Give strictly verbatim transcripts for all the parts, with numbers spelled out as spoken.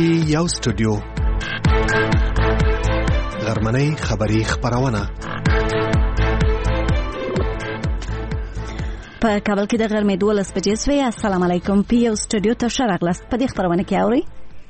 پی یو سټوډیو غرمنۍ خبری خبرونه په کابل کې د غرمې دولس بجې شوې. السلام علیکم. پی یو سټوډیو ته ښه راغلاست. په دې خبرونه کې اورئ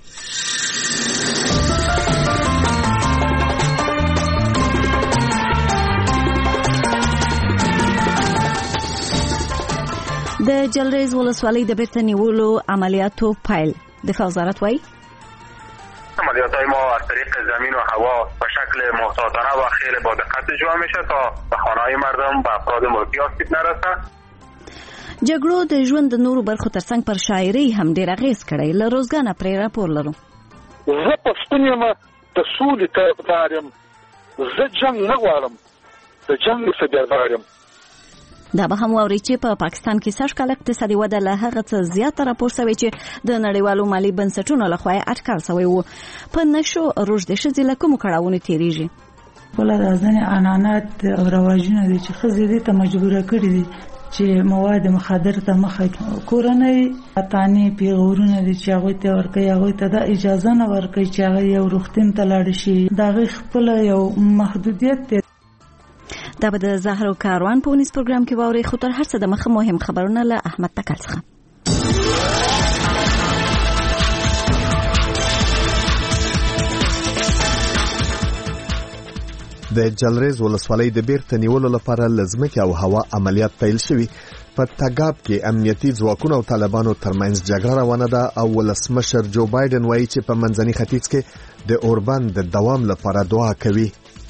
د جلریز ولسوالۍ د بیرته نیولو عملیاتو پیل. دفاع وزارت وايي عملیات‌های ما از طریق زمین و هوا به شکل محتاطانه و خیلی با دقت اجرا میشه تا به خانه‌های مردم و افراد ملکی آسیب نرسه. جګړو د ژوند د نورو برخو ترڅنګ پر شاعرۍ هم ډېر اغېز کړی. له روزګانه پرې راپور لرو. زه پښتون یم، د سولې طرفدار یم، زه جنګ نه غواړم، د جنګ څخه یم. دا به هم واوري چې په پا پاکستان کې سږ کال اقتصادي وده له هغه څه زیاته راپور شوې چې د نړیوالو مالي بنسټونو لخوا اټکل شوی و. په نشو روږدې ښځې له کومو کړاوونو تېرېږي؟ بله دا ځینې عنعنات او رواجونه دي چې ښځې دې ته مجبوره کړي دي چې مواد مخدر ته مخه کورنۍ تانې پیغورونه دي چې هغوی ته ورکوي، هغوی ته دا اجازه نه ورکوي چې هغه یو روغتون ته لاړ شي. د هغې خپله یو محدودیت دی. دا به د زهرو کاروان په ونیز پروګرام کې واورئ. خو تر هر څه د مخه مهم خبرونه له احمد تکل څخه. د جلریز ولسوالۍ د بیرته نیولو لپاره لزمکه او هوا عملیات پیل شوي. په تګاب کې امنیتي ځواکونو او طالبانو ترمنځ جګړه روانه ده او ولسمشر جو بایدن وایي چې په منځني ختیځ کې د اوربند د دوام لپاره دعا کوي.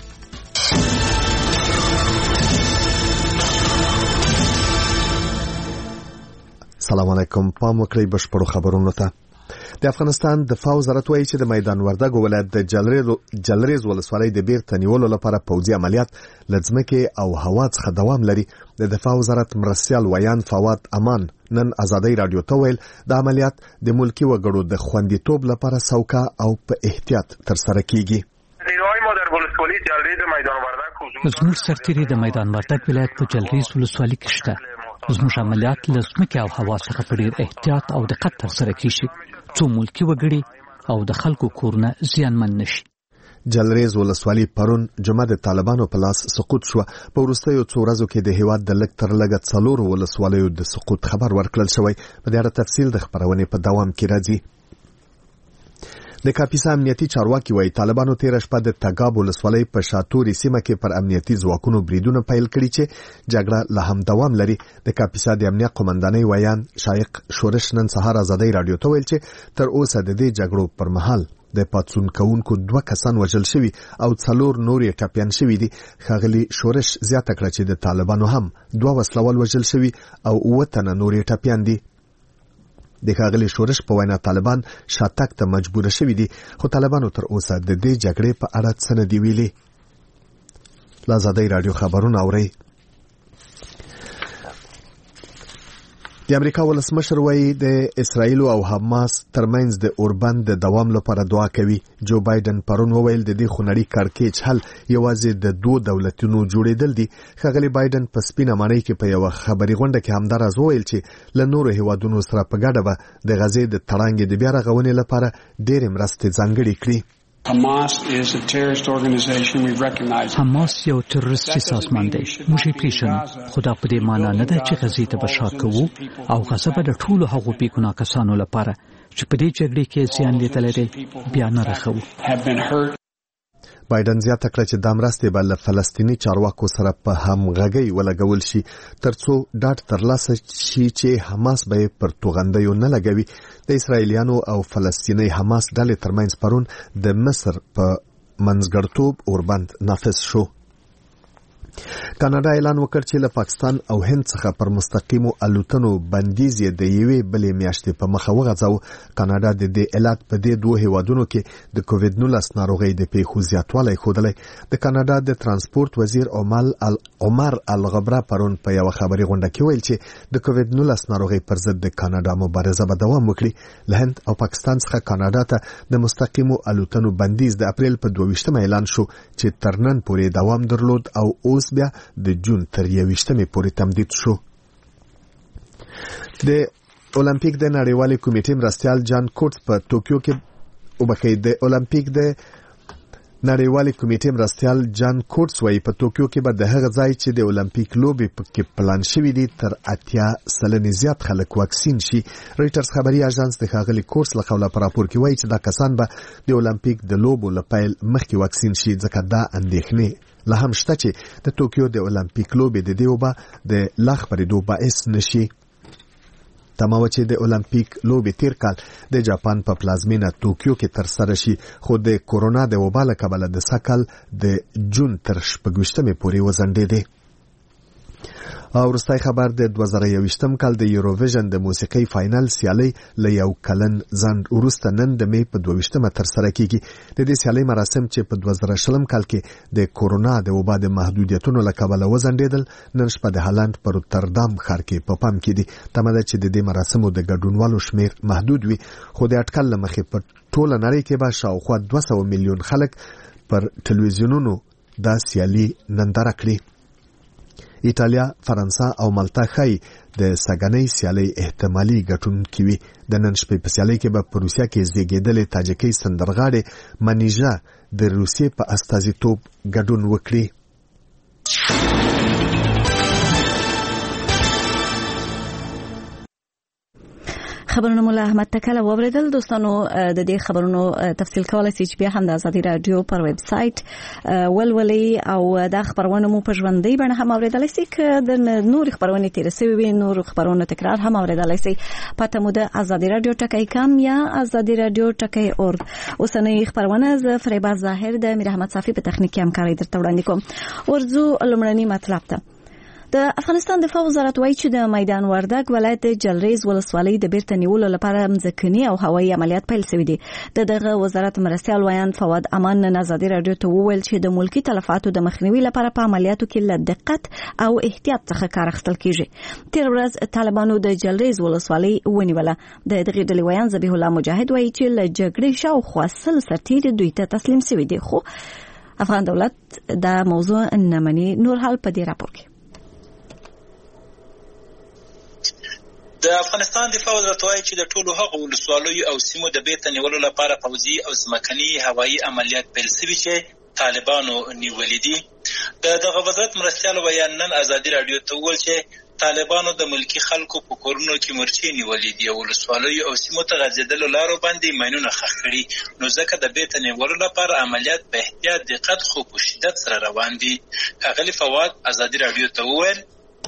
السلام علیکم. پام وکړئ بشپړو خبرونو ته. د افغانستان دفاع وزارت وایي چې د میدان وردګ ولایت د جلریز ولسوالۍ د بیرته نیولو لپاره پوځي عملیات لزمکه او هوا څخه دوام لري. د دفاع وزارت مرستیال ویان فواد امان نن ازادي رادیو ته ویل د عملیات د ملکی وګړو د خوندیتوب لپاره سوکا او په احتیاط ترسره کیږي. زموږ سرتیري د میدان وردګ ولایت په جلریز ولسوالۍ کې شته. زموږ عملیات لزمکه او هوا څخه په ډېر احتیاط او دقت ترسره کیږي څو ملکی وګړي او د خلکو کورونه زیانمن نشي. جلریز ولسوالۍ پرون جمعه د طالبانو په لاس سقوط شو. په وروستیو څو ورځو کې د هیواد د لږ تر لږه څلور ولسوالیو د سقوط خبر ورکړل شوی. په دې اړه تفصیل د خبرونې په دوام کې راځي. د کاپیسا امنیتي چارواکي وایي طالبانو تیر شپه د تګاب ولسوالۍ په شاتوري سیمه کې پر امنیتي ځواکونو بریدونه پیل کړي چې جګړه لا هم دوام لري. د کاپیسا د امنیت قومندانۍ ویان شایق شورش نن سهار ازادي رادیو ته ویل چې تر اوسه د دې جګړو پر مهال د پاتسون کوونکو دوه کسان وژل شوي او څلور نورې ټپيان شوي دي. ښاغلي شورش زیاته کړه چې د طالبانو هم دوه وسلوال وژل شوي او اووه تنه نورې ټپيان دي. د ښاغلي شورش په وینا طالبان شاتګ ته مجبور شوي دي خو طالبانو تر اوسه د دې جګړې په اړه څه نه دي ویلي. له ازادي رادیو خبرونه اورئ. د امریکا ولسمشر وایي د اسرائیل او حماس ترمنځ د اوربند د دوام لپاره دعا کوي. جو بایدن پرون وویل د دې خونړي کړکېچ حل یوازې د دوه دولتونو جوړېدل دي. ښاغلي بایدن په سپینه ماڼۍ کې په یو خبري غونډه کې همداراز وویل چې له نورو هیوادونو سره په ګډه به د غزې د تړانګې د بیا رغونې لپاره ډېرې مرستې ځانګړې کړي. Hamas is a terrorist organization. We recognize Hamas یو تروریستي سازمان دی. موږ یې پیژنو. خدا په دې معنی نه ده چې غزې ته به شا کوو او غزه به د ټولو هغو بېګناه کسانو لپاره چې په دې جګړې کې زیان لیدلی دی بیا نه رخوو. بایدن زیاته کړه چې دا مرستې به له فلسطیني چارواکو سره په همغږۍ ولګول شي ترڅو ډاډ ترلاسه شي چې حماس به پر توغندیو نه لګوي. د اسرائیلیانو او فلسطیني حماس ډلې ترمنځ پرون د مصر په منځګړتوب اوربند نافذ شو. کاناډا اعلان وکړ چې له پاکستان او هند څخه پر مستقیمو الوتنو بندیز یې د یوې بلې میاشتې په مخه وغځاو. کاناډا د دې علت په دې دوه هیوادونو کې د کووډ نولس ناروغۍ د پیښو زیاتوالی ښودلی. د کاناډا د ترانسپورت وزیر عمر الغبره پرون په یو خبري غونډه کې ویل چې د کووډ نولس ناروغۍ پر ضد د کاناډا مبارزه به دوام وکړي. له هند او پاکستان څخه کاناډا ته د مستقیمو الوتنو بندیز د اپریل په دوه ویشتمه اعلان شو چې تر نن پورې دوام درلود او اوس بیا د جون تر یویشتمې پورې تمدید شو. د اولمپیک د نړیوالې کمیټې مرستیال جان کوټس په ټوکیو کې وبکې د اولمپیک د نړیوالې کمیټې مرستیال جان کوټس وايي په توکیو کې به د هغه ځای چې د اولمپیک لوبې پکې پلان شوی دي تر اتیا سلنې زیات خلک واکسین شي. رويټرز خبري اژانس د ښاغلي کوټس له قوله پر راپور کې وایي چې دا کسان به د اولمپیک د لوبو لپاره مخکې واکسین شي ځکه دا اندېښنې لا هم شته چې د توکیو د اولمپیک لوبې د دیو به د لاخ پرېدو باعث نشي. تمام چې د اولمپیک لوبې تیر کال د جاپان په پلازمینه توکیو کې تر سره شي خو د کورونا د وبا له کبله د سکل د جون تر شپږویشتمې پورې وځنډېدې. او وروستی خبر د دوه زره یوویشتم کال د یوروویژن د موسیقۍ فاینل سیالۍ له یو کلن ځنډ وروسته نن د مې په دوه تر سره کیږي. د دې سیالۍ مراسم چې په دوه زره شلم کال کې د کورونا د وبا د محدودیتونو له کبله وځنډېدل نن شپه د هالند په روتردام ښار کې په پام کې دي. تمه ده چې د دې مراسمو د ګډونوالو شمیر محدود وي خو د اټکل له مخې په ټوله نړۍ کې به شاوخوا دوه سوه میلیون خلک پر ټلویزیونونو دا سیالي ننداره کړي. ایټالیا، فرانسه او مالټا ښایي د سږنۍ سیالۍ احتمالي ګټونکي وي. د نن شپې په سیالۍ کې به په روسیه کې زیږېدلې تاجکۍ سندرغاړې منیژا د روسیې په استازیتوب ګډون وکړي. خبرونه مولا احمد تکل اوریدل. دوستانو د دې خبرونو تفصیل کولای شئ چې بیا هم د ازادي رادیو پر ویب سټ ولولي او د خبرونو مو په ژوندۍ بڼه هم اوریدلای شئ. که د نور خبرونه تیر سوي وي نور خبرونه تکرار هم اوریدلای شئ. پته مو د ازادي رادیو ټکی کام یا ازادي رادیو ټکی اورګ. اوسنۍ خبرونه ز فریبا ظاهر د میر احمد صافي په تخنیکی همکاري درته وړاندې کوم. ورځو لمړنی مطلب ته د افغانستان دفاع وزارت وایي چې د میدان وردګ ولایت جلریز ولسوالۍ د بیرته نیولو لپاره مځکني او هوایي عملیات پیل شوي دي. د دغه وزارت مرستیال ویان فواد امان نن ازادي رادیو ته وویل چې د ملکی تلفاتو د مخنیوي لپاره په عملیاتو کې له دقت او احتیاط څخه کار اخیستل کیږي. تیر ورځ طالبانو د جلریز ولسوالۍ ونیوله. د دغه ډلې ویان ذبیح الله مجاهد وایي چې له جګړې شاوخوا سل سرتیري دوی ته تسلیم شوي دي خو افغان دولت دا موضوع نه مني. نور حال په دې راپور کې د افغانستان دفاع وزارت وايي چې د ټولو هغو ولسوالیو او سیمو د بیرته نیولو لپاره پوځي او ځمکني هوایي عملیات پیل شوي چې طالبانو نیولي دي. د دغه وزارت مرستیال ویان نن ازادي رادیو ته وویل چې طالبانو د ملکی خلکو په کورونو کې مرچې نیولې دي او ولسوالیو او سیمو ته غځېدلو لارو باندې ماینونه ښخ کړي نو ځکه د بیرته نیولو لپاره عملیات په احتیاط دقت خو په شدت سره روان دي. ښاغلي فواد ازادي رادیو ته وویل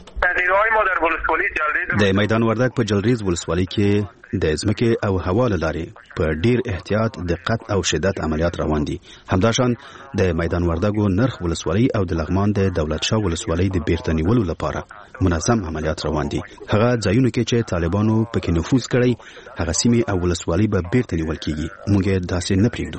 د میدان وردګ په جلریز ولسوالۍ کې د ځمکې او هوا له لارې په ډیر احتیاط دقت او شدت عملیات روان دي. همداشان د میدان وردګو نرخ ولسوالۍ او د لغمان د دولت شاه ولسوالۍ د بیرته نیولو لپاره منظم عملیات روان دي. هغه ځایونه کې چې طالبانو پکې نفوذ کړی هغه سیمې او ولسوالۍ به بیرته نیول کیږي. موږ داسې نه پرېږدو.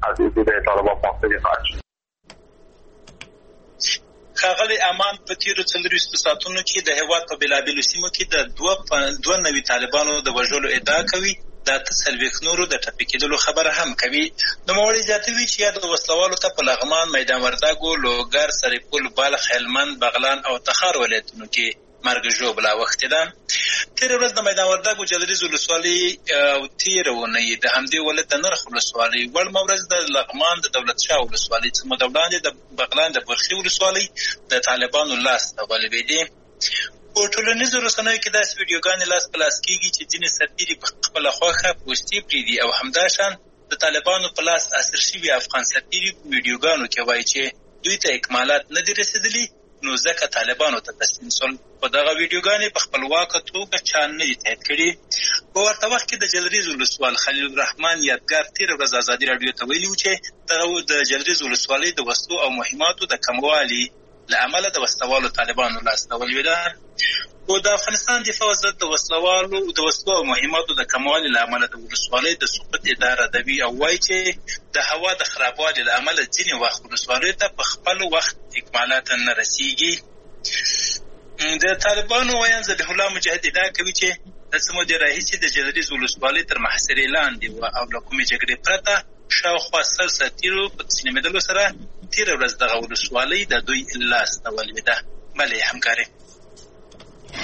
ښاغلي امان په تیرو څلوېښتو ساعتونو کې د هېواد په بېلابېلو سیمو کې د دوه دوه نوي طالبانو د وژلو ادعا کوي. د اته څلوېښت نورو د ټپي کېدلو خبره هم کوي. نوموړی زیاتوي چې یاد وسلوالو ته په لغمان، میدان وردګو، لوګر، سرپل، بلخ، هلمند، بغلان او تخار ولایتونو کې مرګ ژوبله اوښتې ده. تېره ورځ د میدان وردګو جلریز ولسوالۍ او تېره اونۍ د همدې ولایت د نرخ ولسوالۍ، وړمه ورځ د لغمان د دولت شاه ولسوالۍ څخه موده وړاندې د بغلان د برخي ولسوالۍ د طالبانو لاس ته غالبېدې. په ټولنیزو رسنیو کې داسې ویډیوګانې لاس په لاس کېږي چې ځینې سرتیري په خپله خوښه پوستې پرېږدي او همداشان د طالبانو په لاس اسیر شوي افغان سرتیري په ویډیوګانو کې وایي چې دوی ته اکمالات نه دي رسېدلي نو ځکه طالبانو ته تسلیم شول. په دغه ویډیوګانې په خپلواکه توګه چا نه دي تایید کړي. په ورته وخت کې د جلریز ولسوال خلیل الرحمن یادګار تېره ورځ ازادي راډیو ته ویلي و چې دغه د جلریز ولسوالۍ د وسلو او مهماتو د کموالي له امله د وسلوالو طالبانو لاسته ولوېده. خو د افغانستان دفاع وزارت د وسلوالو د وسلو او مهماتو د کموالي له امله د ولسوالۍ د سقوط ادعا ردوي او وایي چې د هوا د خرابوالي له امله ځینې وخت ولسوالیو ته په خپل وخت اکمالات نه رسیږي. د طالبانو ویان ذبیح الله مجاهد ادعا کوي چې د څه مودې راهیسې د جلریز ولسوالۍ تر محاصرې لاندې وه او له کومې جګړې پرته شاوخوا سل سرتیرو په تسلیمېدلو سره تېره ورځ دغه ولسوالۍ د دوی لاس ته ولوېده. بلې همکاري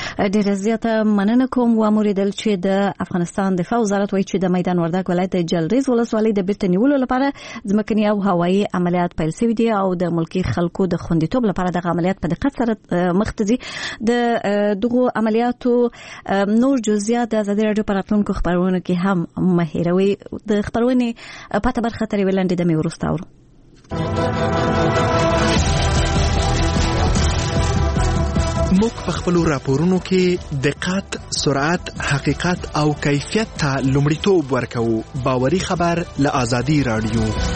ډېر زیاته مننه کوم و امریدل چې د افغانستان دفاع وزارت وایي چې د میدان وردګ ولایت د جلریز ولسوالۍ د بیرته نیولو لپاره ځمکني او هوایي عملیات پیل شوي دي او د ملکي خلکو د خوندیتوب لپاره د عملیات په دقت سره مخ ته ځي. د دغه عملیاتو نور جزئیات د ازادي راډیو پر راتلونکو خبرونو کې هم مه هېروئ. د خبرونې پاته برخه ترې ولاندې د مې وروسته اورو. موږ په خپلو راپورونو کې دقت، سرعت، حقیقت او کیفیت ته لومړیتوب ورکوو. باوري خبر له ازادي راډیو.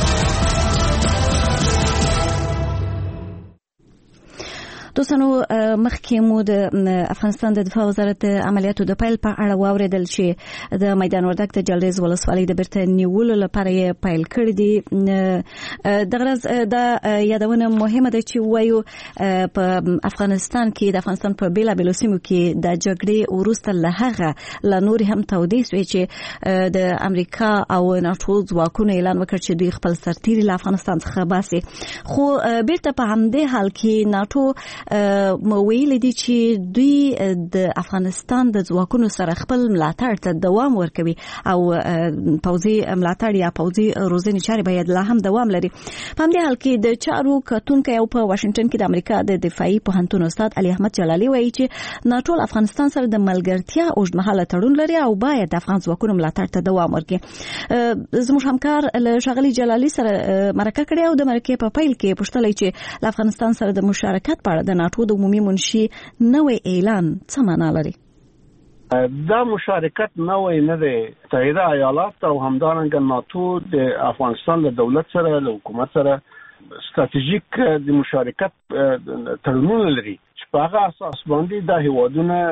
دوستانو مخکې مو د افغانستان د دفاع وزارت عملیاتو د پیل په اړه واوریدل چې د میدان وردګ د جلریز ولسوالۍ د بیرته نیولو لپاره یې پیل کړی دي. د غرض د یادونه مهمه ده چې وایو په افغانستان کې د افغانستان په بیلابیلو سیمو کې د جګړې وروسته له هغه لا نور هم تودې شوې چې د امریکا او ناتو ځواکونو اعلان وکړ چې دوی خپل سرتیري له افغانستان څخه باسي. خو بیرته په همدې حال کې ناتو مو ویل دي چې دوی د افغانستان د ځواکونو سره خپل ملاتړ ته دوام ورکوي او پوځي ملاتړ یا پوځي روزنې چارې باید لا هم دوام لري. په همدې حال کې د چارو کتونکي او په واشنگټن کې د امریکا د دفاعي پوهنتون استاد علي احمد جلالي وایي چې ناتو افغانستان سره د ملګرتیا اوږدمهاله تړون لري او باید د افغان ځواکونو ملاتړ ته دوام ورکړي. زموږ همکار له شاغلي جلالي سره مرکه کړې او د مرکې په پیل کې پوښتلې چې له افغانستان سره د مشارکت په اړه د ناتو د عمومي منشي نوې اعلان څه معنا لري؟ دا مشارکت نوې نه دی. متحده ایالات او همدارنګه ناتو د افغانستان له دولت سره له حکومت سره ستراتیژیک د مشارکت تړونونه لري چې په هغه اساس باندې د هیوادونو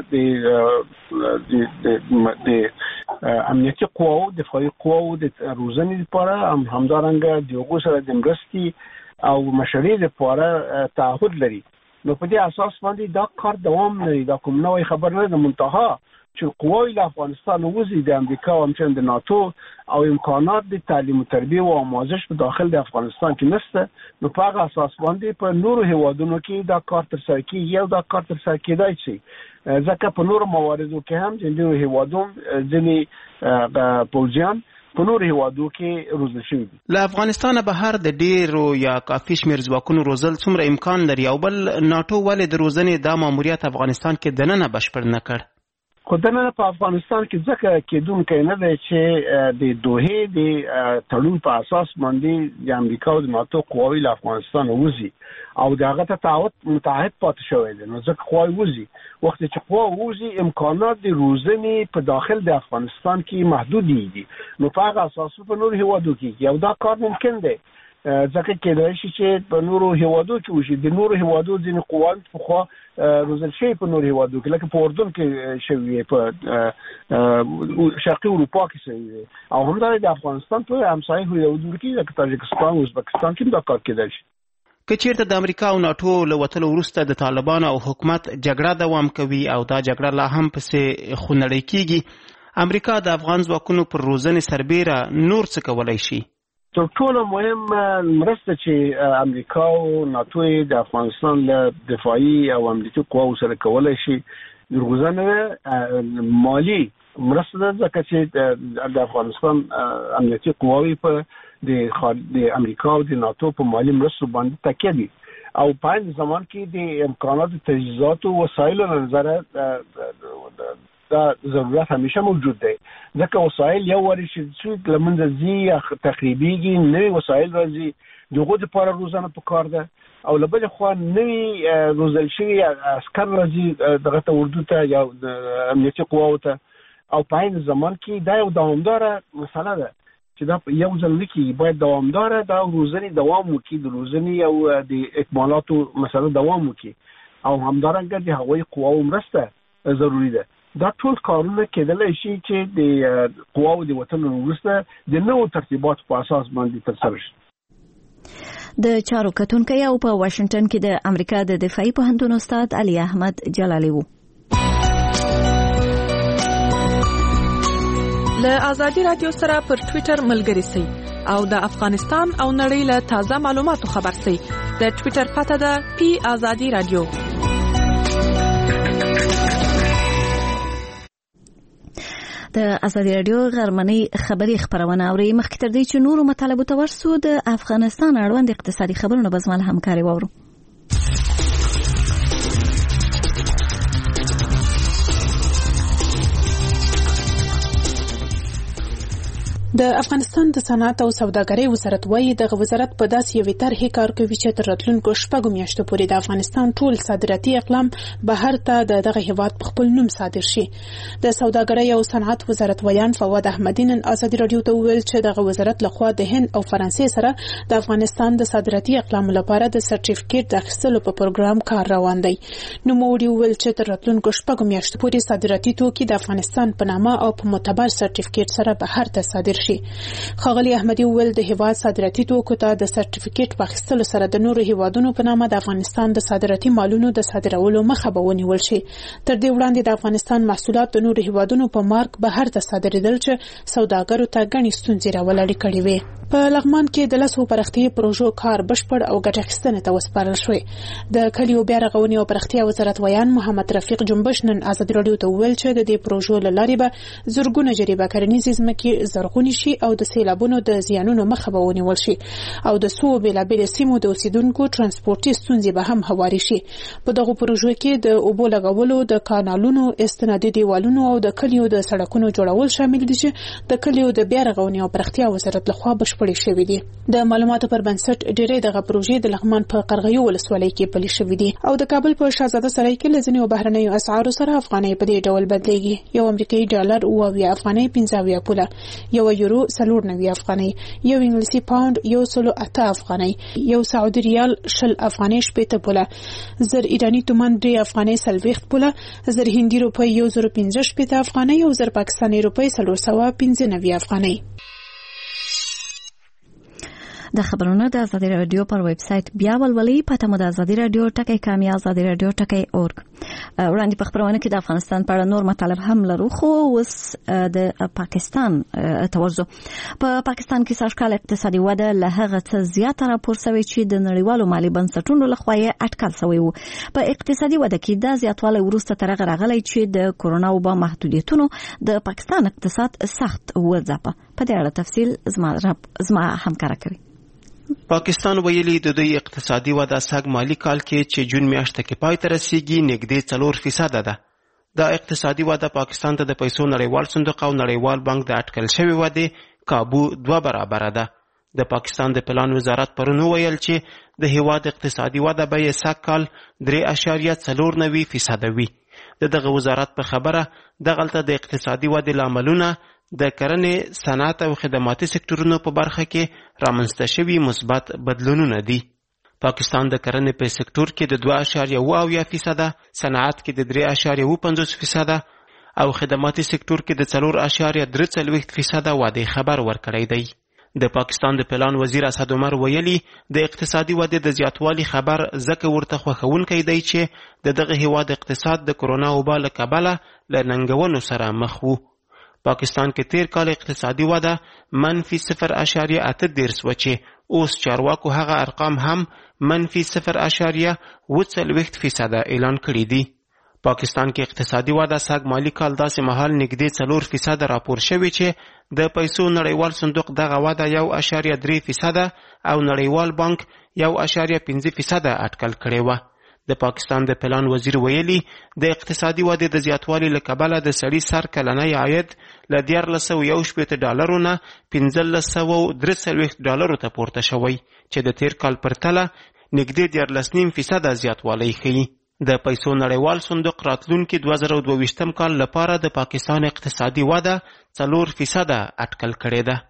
د امنیتي قواو دفاعي قواو د روزنې لپاره همدارنګه د یو سره د مرستې او مشاريع لپاره تعهد لري. نو په دې اساس باندې دا کار دوام لري. دا کوم نوې خبر نه ده. منتها چې قواوی له افغانستان وځي د امریکا او همچنین د ناتو او امکانات د تعلیم او تربیه او آموزش په داخل د افغانستان کې نشته. نو په هغه اساس باندې په نورو هیوادونو کې دا کار ترسره کیږي او دا کار ترسره کیدای شي. ځکه په نورو مواردو کې هم د نورو هیوادونو ځینې پوځیان په نورو هیوادو کې روزل شوي دي. له افغانستانه بهر د ډیرو یا کافي شمېر ځواکونو روزل څومره امکان لري او بل ناتو ولې د روزنې دا ماموریت افغانستان کې دننه بشپړ نه کړ؟ خو دننه په افغانستان کې ځکه کېدونکی نه دی چې د دوحې د تړون په اساس باندې د امریکا او د ناتو قواوی له افغانستان وځي او دغه ته تعهد متعهد پاتې شوی دی. نو ځکه قواوی وځي وخت چې قوا وځي امکانات د روزنې په داخل د افغانستان کې محدود دي. نو په هغه اساس په نورو هیوادو کې یو دا کار ممکن دی. ځکه کېدای شي چې په نورو هیوادو کې وشي. د نورو هیوادو ځینې قواوې پخوا روزل شوي په نورو هیوادو کې لکه په اردن کې شوي په شرقي اروپا کې شوي او همدارنګه د افغانستان په همسایه هیوادونو کې لکه تاجکستان او ازبکستان کې دا کار کېدای شي. که چیرته د امریکا او ناتو له وتلو وروسته د طالبانو او حکومت جګړه دوام کوي او دا جګړه لا هم پسې خونړۍ کیږي، امریکا د افغان ځواکونو پر روزنې سربیره نور څه کولی شي؟ تر ټولو مهم مرسته چې امریکا او ناتو د افغانستان له دفاعي او امنیتي قواو سره کولی شي روزنه مالی مرسته ده، ځکه چې د افغانستان امنیتي قواوی په د امریکا او د ناتو په مالی مرستو باندې تکیه دي او په این زمان کې د امکانات تجهیزات او وسایل له نظره دا ضرورت همیشه موجود دی، ځکه وسایل یو وری چې لمنځه ځي تخریبیږي، نوې وسایل راځي، دغه لپاره روزانه پکار ده او له بل خوا نوې روزل شوي عسكر راځي دغه ته اردو ته یا امنیتي قواو ته او په این زمان کې دا یو دوامداره مسله ده چې دا یو ځل نه کېږي، باید دوامداره دا روزنې دوام وکړي، د روزنې او د اکمالاتو مسله دوام وکړي او همدارنګه د هوایي قواو مرسته ضروري ده. دا ټول کارونه کېدلی شي چې د قواو د وتلو وروسته د نوو ترتیباتو په اساس باندې ترسره شي. د چارو کتونکی او په واشنگټن کې د امریکا د دفاعي پوهنتون استاد علي احمد جلالي وو. له ازادي رادیو سره پر ټوئیټر ملګري سئ او د افغانستان او نړۍ له تازه معلوماتو خبر سئ. د ټوئیټر پته ده پی ازادي رادیو. د ازادي رادیو غرمنۍ خبري خبرونه اوري. مخکې تر دې چې نورو مطالبو ته ورسو د افغانستان اړوند اقتصادي خبرونه به زما له همکاري واورو. د افغانستان د صنعت او سوداګرۍ وزارت وايي دغه وزارت په داسې یوې طرحې کار کوي چې تر راتلونکو شپږو میاشتو پورې د افغانستان ټول صادراتي اقلام بهر ته د دغه هیواد په خپل نوم صادر شي. د سوداګرۍ او صنعت وزارت ویان فواد احمدی نن ازادي رادیو ته وویل چې دغه وزارت لخوا د هند او فرانسې سره د افغانستان د صادراتي اقلام لپاره د سرټیفیکیټ د اخیستلو په پروګرام کار روان دی. نو موږ ویل چې تر راتلونکو شپږو میاشتو پورې صادراتي توکي د افغانستان په نامه او په معتبر سرټیفیکیټ سره بهر ته صادر شي. خاغلی احمدی وویل د هیواد صادراتي توکو ته د سرټیفیکیټ په اخیستلو سره د نورو هیوادونو په نامه د افغانستان د صادراتي مالونو د صادرولو مخه به ونیول شي. تر دې وړاندې د افغانستان محصولات د نورو هیوادونو په مارک بهر ته صادریدل چې سوداګرو ته ګڼې ستونزې راولړې کړې وې. په لغمان کې د لسو پرختیايي پروژو کار بشپړ او ګټه اخیستنې ته وسپارل شوی. د کلیو بیا رغونې او پرختیا وزارت ویان محمد رفیق جنبش نن ازادي رادیو ته وویل چې د دې پروژو له لارې به زرګونه جریبه کرنیزې ځمکې زرغونې شي او د سیلابونو د زیانونو مخه به ونیول شي او د څو بېلابېلو سیمو د اوسیدونکو ترانسپورتي ستونزې به هم هواري شي. په دغو پروژو کې د اوبو لګولو، د کانالونو، استنادي دیوالونو او د کلیو د سړکونو جوړول شامل دي چې د کلیو د بیا رغونې او پرختیا وزارت لخوا بشپړې شوې دي. د معلوماتو پر بنسټ ډېرې دغه پروژې د لغمان په قرغیو ولسوالۍ کې پلي شوې دي او د کابل په شاهزاده سرای کې له ځینو بهرنیو اسعارو سره افغانۍ په دې ډول بدلېږي. یو امریکایي ډالر اوه اویا افغانۍ پنځه اویا پوله، یو یورو څلور نوي افغانۍ، یو انګلیسي پاوند یو سلو اته افغانۍ، یو سعودي ریال شل افغانۍ شپېته پوله، زر ایرانی تومان درې افغانۍ څلوېښت پوله، زر هندي روپۍ یو زر پنځه شپېته افغانۍ او زر پاکستاني روپۍ څلور سوه پنځه نوي افغانۍ. د خبرونو د ازادي رادیو پر ویب سټ بیا ولولئ. پته مو د ازادي رادیو ټکی کامی ازادي رادیو ټکی اورګ. وړاندې په خبرونه کې د افغانستان په اړه نور مطالب هم لرو، خو اوس د پاکستان تورزو. په پاکستان کې سږکال اقتصادي وده له هغه څه زیاته راپور شوې چې د نړیوالو مالي بنسټونو لخوا یې اټکل شوی و. په اقتصادي وده کې دا زیاتوالی وروسته تر هغه راغلی چې د کورونا وبا محدودیتونو د پاکستان اقتصاد سخت وځپه. په دې اړه تفصیل زما زما همکاره کوي. پاکستان ویلي د دوی اقتصادي وده سږ مالی کال کې چې جون میاشته کې پای ته رسیږي نږدې څلور فیصده ده. دا اقتصادي وده پاکستان ته د پیسو نړیوال صندوق او نړیوال بانک د اټکل شوې ودې کابو دوه برابره ده. د پاکستان د پلان وزارت پرون ویل چې د هیواد اقتصادي وده به یې سږ کال درې اعشاریه څلور نوي فیصده وي. د دغه وزارت په خبره دغلته د اقتصادي ودې لاملونه د کرنې، صنعت او خدماتي سکتورونو په برخه کې رامنځته شوي مثبت بدلونونه دي. پاکستان د کرنې په سکتور کې د دوه اعشاریه اوه اویا فیصده، صنعت کې د درې اعشاریه اوه پنځوس فیصده او خدماتي سکتور کې د څلور اعشاریه درې څلوېښت فیصده ودې خبر ورکړی دی. د پاکستان د پلان وزیر اسد عمر ویلي د اقتصادي ودې د زیاتوالي خبر ځکه ورته خوښونکی دی چې د دغه هیواد اقتصاد د کورونا وبا له کبله له ننګونو سره مخ وو. پاکستان کې تیر کال اقتصادي وده منفي صفر اعشاریه اته دېرش و چې اوس چارواکو هغه ارقام هم منفي صفر اعشاریه اوه څلوېښت فیصده اعلان کړي دي. پاکستان کې اقتصادي وده سږ مالی کال داسې مهال نږدې څلور فیصده راپور شوی چې د پیسو نړیوال صندوق دغه وده یو اعشاریه درې فیصده او نړیوال بانک یو اعشاریه پنځه فیصده اټکل کړی و. د پاکستان د پلان وزیر ویلي د اقتصادي ودې د زیاتوالي له کبله د سړي سر کلنی عاید له دیارلس سوه یو شپېته ډالرو نه پنځلس سوه درې څلوېښت ډالرو ته پورته شوی چې د تیر کال پرتله نږدې دیارلس نیم فیصده زیاتوالی ښیي. د پیسو نړیوال صندوق راتلونکي دوه زره دوه ویشتم کال لپاره د پاکستان اقتصادي وده څلور فیصده اټکل کړې ده.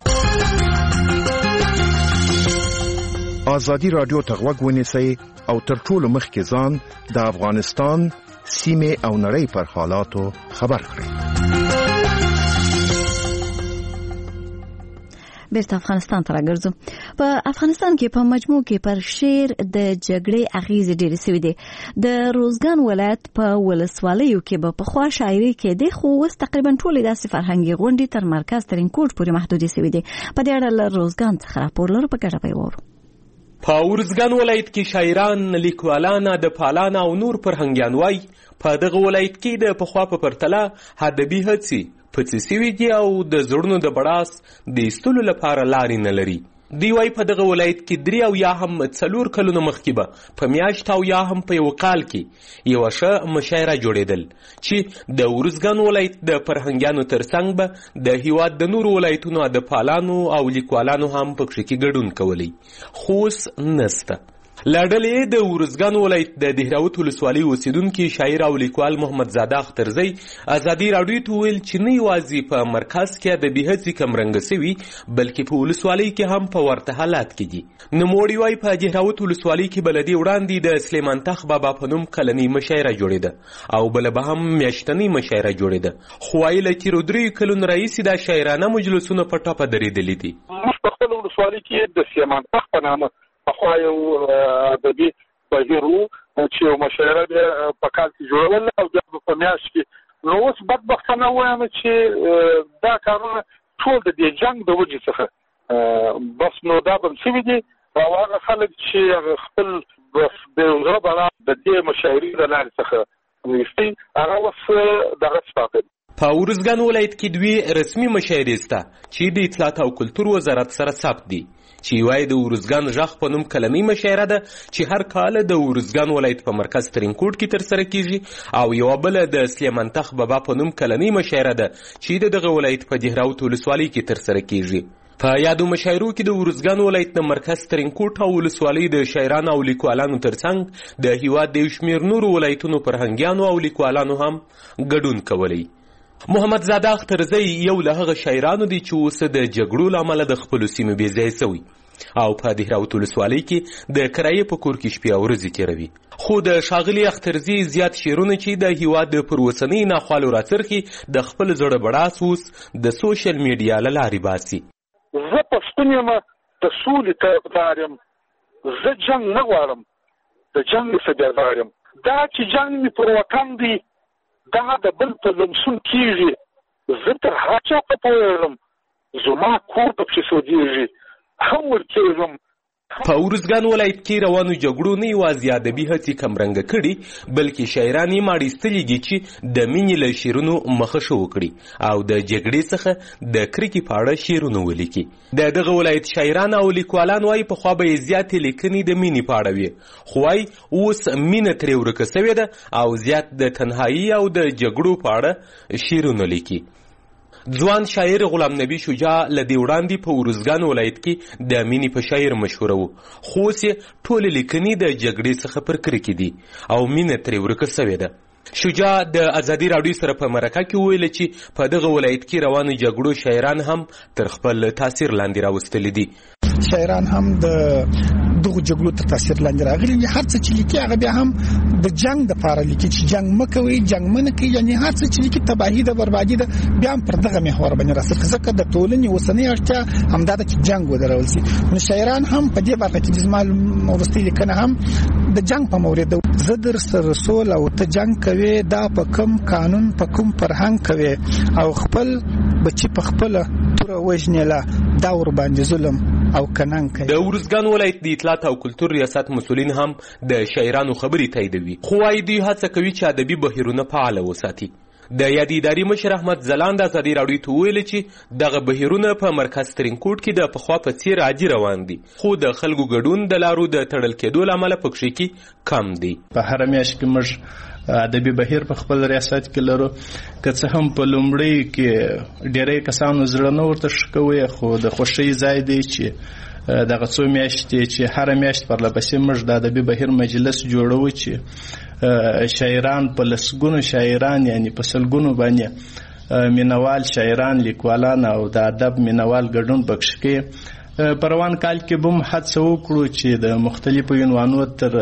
ازادي رادیو ته غوږ ونیسئ او تر ټولو مخکې ځان د افغانستان سیمې او نړۍ پر حالاتو خبر کړئ. بیرته افغانستان ته راګرځو. په افغانستان کې په مجموع کې پر شعر د جګړې اغیزې ډېرې سوي دي. د روزګان ولایت په ولسوالیو کې به پخوا شاعري کېدې، خو اوس تقریبا ټولې داسې فرهنګي غونډې تر مرکز ترینکوټ پورې محدودې سوي دي. په دې اړه له روزګان څخه راپور لرو، په ګډه به یې واورو. په ارزګان ولایت کې شاعران، لیکوالان، ادبپالان او نور فرهنګیان وایي په دغه ولایت کې د پخوا په پرتله ادبي هڅې پڅې سوي دي او د زړونو د بړاس د ایستلو لپاره لارې نه لري. دی وايي په دغه ولایت کې درې او یا هم څلور کلونه مخکې به په میاشت او یا هم په یو کال کې یوه ښه مشاعره جوړېدل چې د ارزګان ولایت د فرهنګیانو ترڅنګ به د هیواد د نورو ولایتونو ادبپالانو او لیکوالانو هم پکښې کې ګډون کولی، خو اوس نسته. له ډلې د ارزګان ولایت د دهراوت ولسوالۍ اوسېدونکي شاعر او لیکوال محمد زاده اخترزی ازادي راډیو ته وویل چې نه یوازې په مرکز کې ادبي هڅې کمرنګه سوي بلکې په ولسوالۍ کې هم په ورته حالات کې دي. نوموړي وایي په دهراوت ولسوالۍ کې بلدي وړاندې د سلیمان تخ بابا په نوم کلنۍ مشاعره جوړېده او بله به هم میاشتنۍ مشاعره جوړېده، خو وایي له تېرو دریو کلونو راهیسې دا شاعرانه مجلسونه په ټپه درېدلي دي. موږ په خپله ولسوالۍ کې د سلیمان تخ په نامه پخوا یو ادبي بهیر و چې یو مشاعره بیا په کال کې جوړول او بیا به په میاشت کې. نو اوس بدبختانه وایم چې دا کارونه ټول د دې جنګ د وجې څخه بس نو دا بند شوي دي او هغه خلک چې خپل بېوزله بڼه د دې مشاعرې د لارې څخه ویستي هغه اوس دغه پاتې دي. په ارزګان ولایت کې دوې رسمي مشاعرې شته چې د اطلاعات او کلتور وزارت سره ثبت دي، چې وایي د ارزګان غږ په نوم کلنۍ مشاعره ده چې هر کال د ارزګان ولایت په مرکز ترینکوټ کې ترسره کیږي، او یوه بله د سلیمان تخ بابا په نوم کلنۍ مشاعره ده چې د دغه ولایت په دهراوت ولسوالۍ کې ترسره کیږي. په یادو مشاعرو کې د ارزګان ولایت د مرکز ترینکوټ او ولسوالۍ د شاعرانو او لیکوالانو ترڅنګ د هیواد د یو شمېر نورو ولایتونو فرهنګیانو او لیکوالانو هم ګډون کولی. محمد زاده اخترزی یو له هغه شاعرانو دی چې اوس د جګړو له امله د خپلو سیمو بې ځایه سوی او په دهراوت ولسوالۍ کې د کرایې په کور کې شپې او ورځې تېروي. خو د ښاغلي اخترزي زیات شعرونه چې د هیواد د پر اوسنۍ ناخوالو راڅرخي د خپل زړه بړاس اوس د سوشل میډیا له لارې باسي. زه پښتون یم، د سولې طرفدار یم، زه جنګ نه غواړم، د جنګ څخه یم. دا چې جنګ مې پر وطن دی دا د بل په لمسون کېږي، زه تر هر چا په پوهېږم، زما کور پکښې سودېږي، هم ورکېږم. په ارزګان ولایت کې روانو جګړو نه یوازې ادبي هڅې کمرنګه کړي بلکې شاعران یې ماړیستلي دي چې د مینې له شعرونو مخه ښه وکړي او د جګړې څخه د کرکې په اړه شعرونه ولیکي. د دغه ولایت شاعران او لیکوالان وایي پخوا به یې زیاتې لیکنې د مینې په اړه وي، خو وایي اوس مینه ترې ورکه سوې ده او زیات د تنهایي او د جګړو په اړه شعرونه لیکي. ځوان شاعر غلام نبی شجاع له دې وړاندې په ارزګان ولایت کې د مینې په شاعر مشهوره و، خو اوس یې ټولې لیکنې د جګړې څخه پر کرکې دي او مینه ترې ورکه سوې ده. شجاع د ازادي راډیو سره په مرکه کې وویل چې په دغه ولایت کې روانو جګړو شاعران هم تر خپل تاثیر لاندې راوستلي دي. شاعران هم د دغه جګړو تر تاثیر لاندې راغلي دي. هر څه چې لیکي هغه بیا هم د جنگ دپاره لیکي چې جنگ مه کوئ، جنگ مه نه کوئ، یعنې هر څه چې لیکي تباهي ده، بربادي ده، بیا هم پر دغه محور باندې راڅرخي، ځکه د ټولنې اوسنۍ اړتیا همدا ده چې جنگ ودرول شي. نو شاعران هم په دې برخه کې زما وروستۍ لیکنه هم د جنگ په مورد ده. زه در سره سول او ته جنگ کوې، دا په کوم قانون په کوم فرهنګ کوې او خپل بچي په خپله توره وژنېله، دا ورباندې ظلم او کنان کوي. د ارزګان ولایت د اطلاعات او کلتور ریاست مسولین هم د شاعرانو خبرې تاییدوي، خو وايي دوی هڅه کوي چې ادبي بهیرونه فعاله وساتي. د یادې ادارې مشر احمد ځلاند ازادي راډیو ته وویل چې دغه بهیرونه په مرکز ترینکوټ کې د پخوا په څیر عادي روان دي، خو د خلکو ګډون د لارو د تړل کېدو له امله پکښې کې کم دی. په هره میاشت کې موږ ادبي بهیر په خپل ریاست کې لرو، که څه هم په لومړۍ کې ډېری کسانو زړه نه ورته ښه کوي، خو د خوښۍ ځای دی چې دغه څو میاشتې چې هره میاشت پرلپسې موږ د ادبي بهیر مجلس جوړوو چې شاعران په لسګونو شاعران یعنی په سلګونو باندې مینوال شاعران، لیکوالان او د ادب مینوال ګډون پکښې کوي. په روان کال کې به هم هڅه وکړو چې د مختلفو عنوانو تر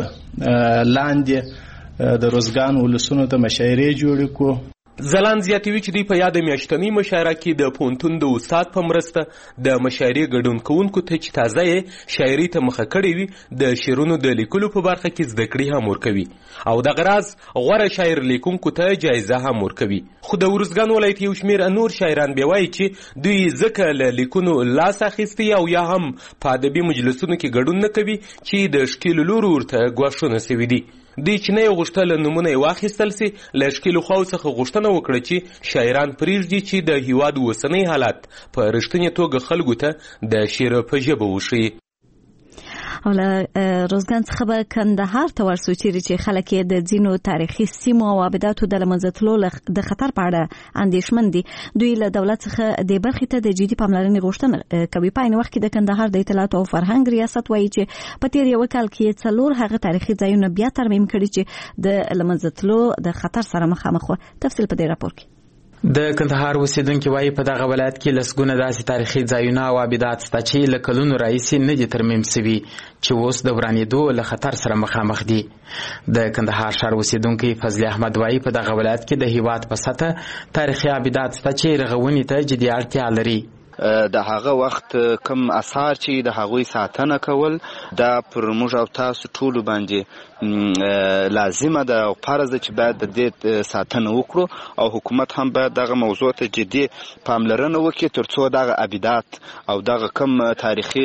لاندې د روزګان ولسونو ته مشاعرې جوړې کړو. ځلاند زیاتوي چې دوی په یاد میاشتنۍ مشاعره کې د پوهنتون د استاد په مرسته د مشاعرې ګډون کوونکو ته چې تازه یې شاعري ته مخه کړې وي د شعرونو د لیکلو په برخه کې زده کړې هم ورکوي او دغه راز غوره شاعر لیکونکو ته جایزه هم ورکوي. خو د ارزګان ولایت یو شمېر نور شاعران بیا وایي چې دوی ځکه له لیکونو لاس اخیستی او یا هم په ادبي مجلسونو کې ګډون نه کوي چې د ښکېلو لورو ورته ګواښونه سوي دي. دوی چې نه یې غوښتل نومونه یې واخیستل سي، له ښکېلو خواو څخه غوښتنه وکړه چې شاعران پرېږدي چې د هېواد اوسنی حالت په رښتینې توګه خلکو ته د شعر په ژبه وښیي. او له روزګان څخه به کندهار ته ورسو چیرې چې خلک یې د ځینو تاریخي سیمو او آباداتو د له منځه تلو د خطر په اړه اندېښمن دي. دوی له دولت څخه دې برخې ته د جدي پاملرنې غوښتنه کوي. په عین وخت کې د کندهار د اطلاعاتو او فرهنګ ریاست وایي چې په تېر یو کال کې څلور هغه تاریخي ځایونه بیا ترمیم کړي چې د له منځه تلو د خطر سره مخامخ وو. تفصیل په دې راپور کې. د کندهار اوسیدونکي وایي په دغه ولایت کې لسګونه داسې تاریخي ځایونه او آبادات شته چې له کلونو راهیسې نه دي ترمیم سوي، چې اوس د ورانېدو له خطر سره مخامخ دي. د کندهار ښار اوسیدونکی فضل احمد وایي په دغه ولایت کې د هېواد په سطحه تاریخي آبادات شته چې رغونې ته جدي اړتیا لري. د هغه وخت کم اثار چې د هغوی ساتنه کول دا پر موږ او تاسو ټولو باندې لازمه ده او فرض ده چې باید د دې ساتنه وکړو او حکومت هم باید دغه موضوع ته جدي پاملرنه وکړي ترڅو دغه آبادات او دغه کم تاریخي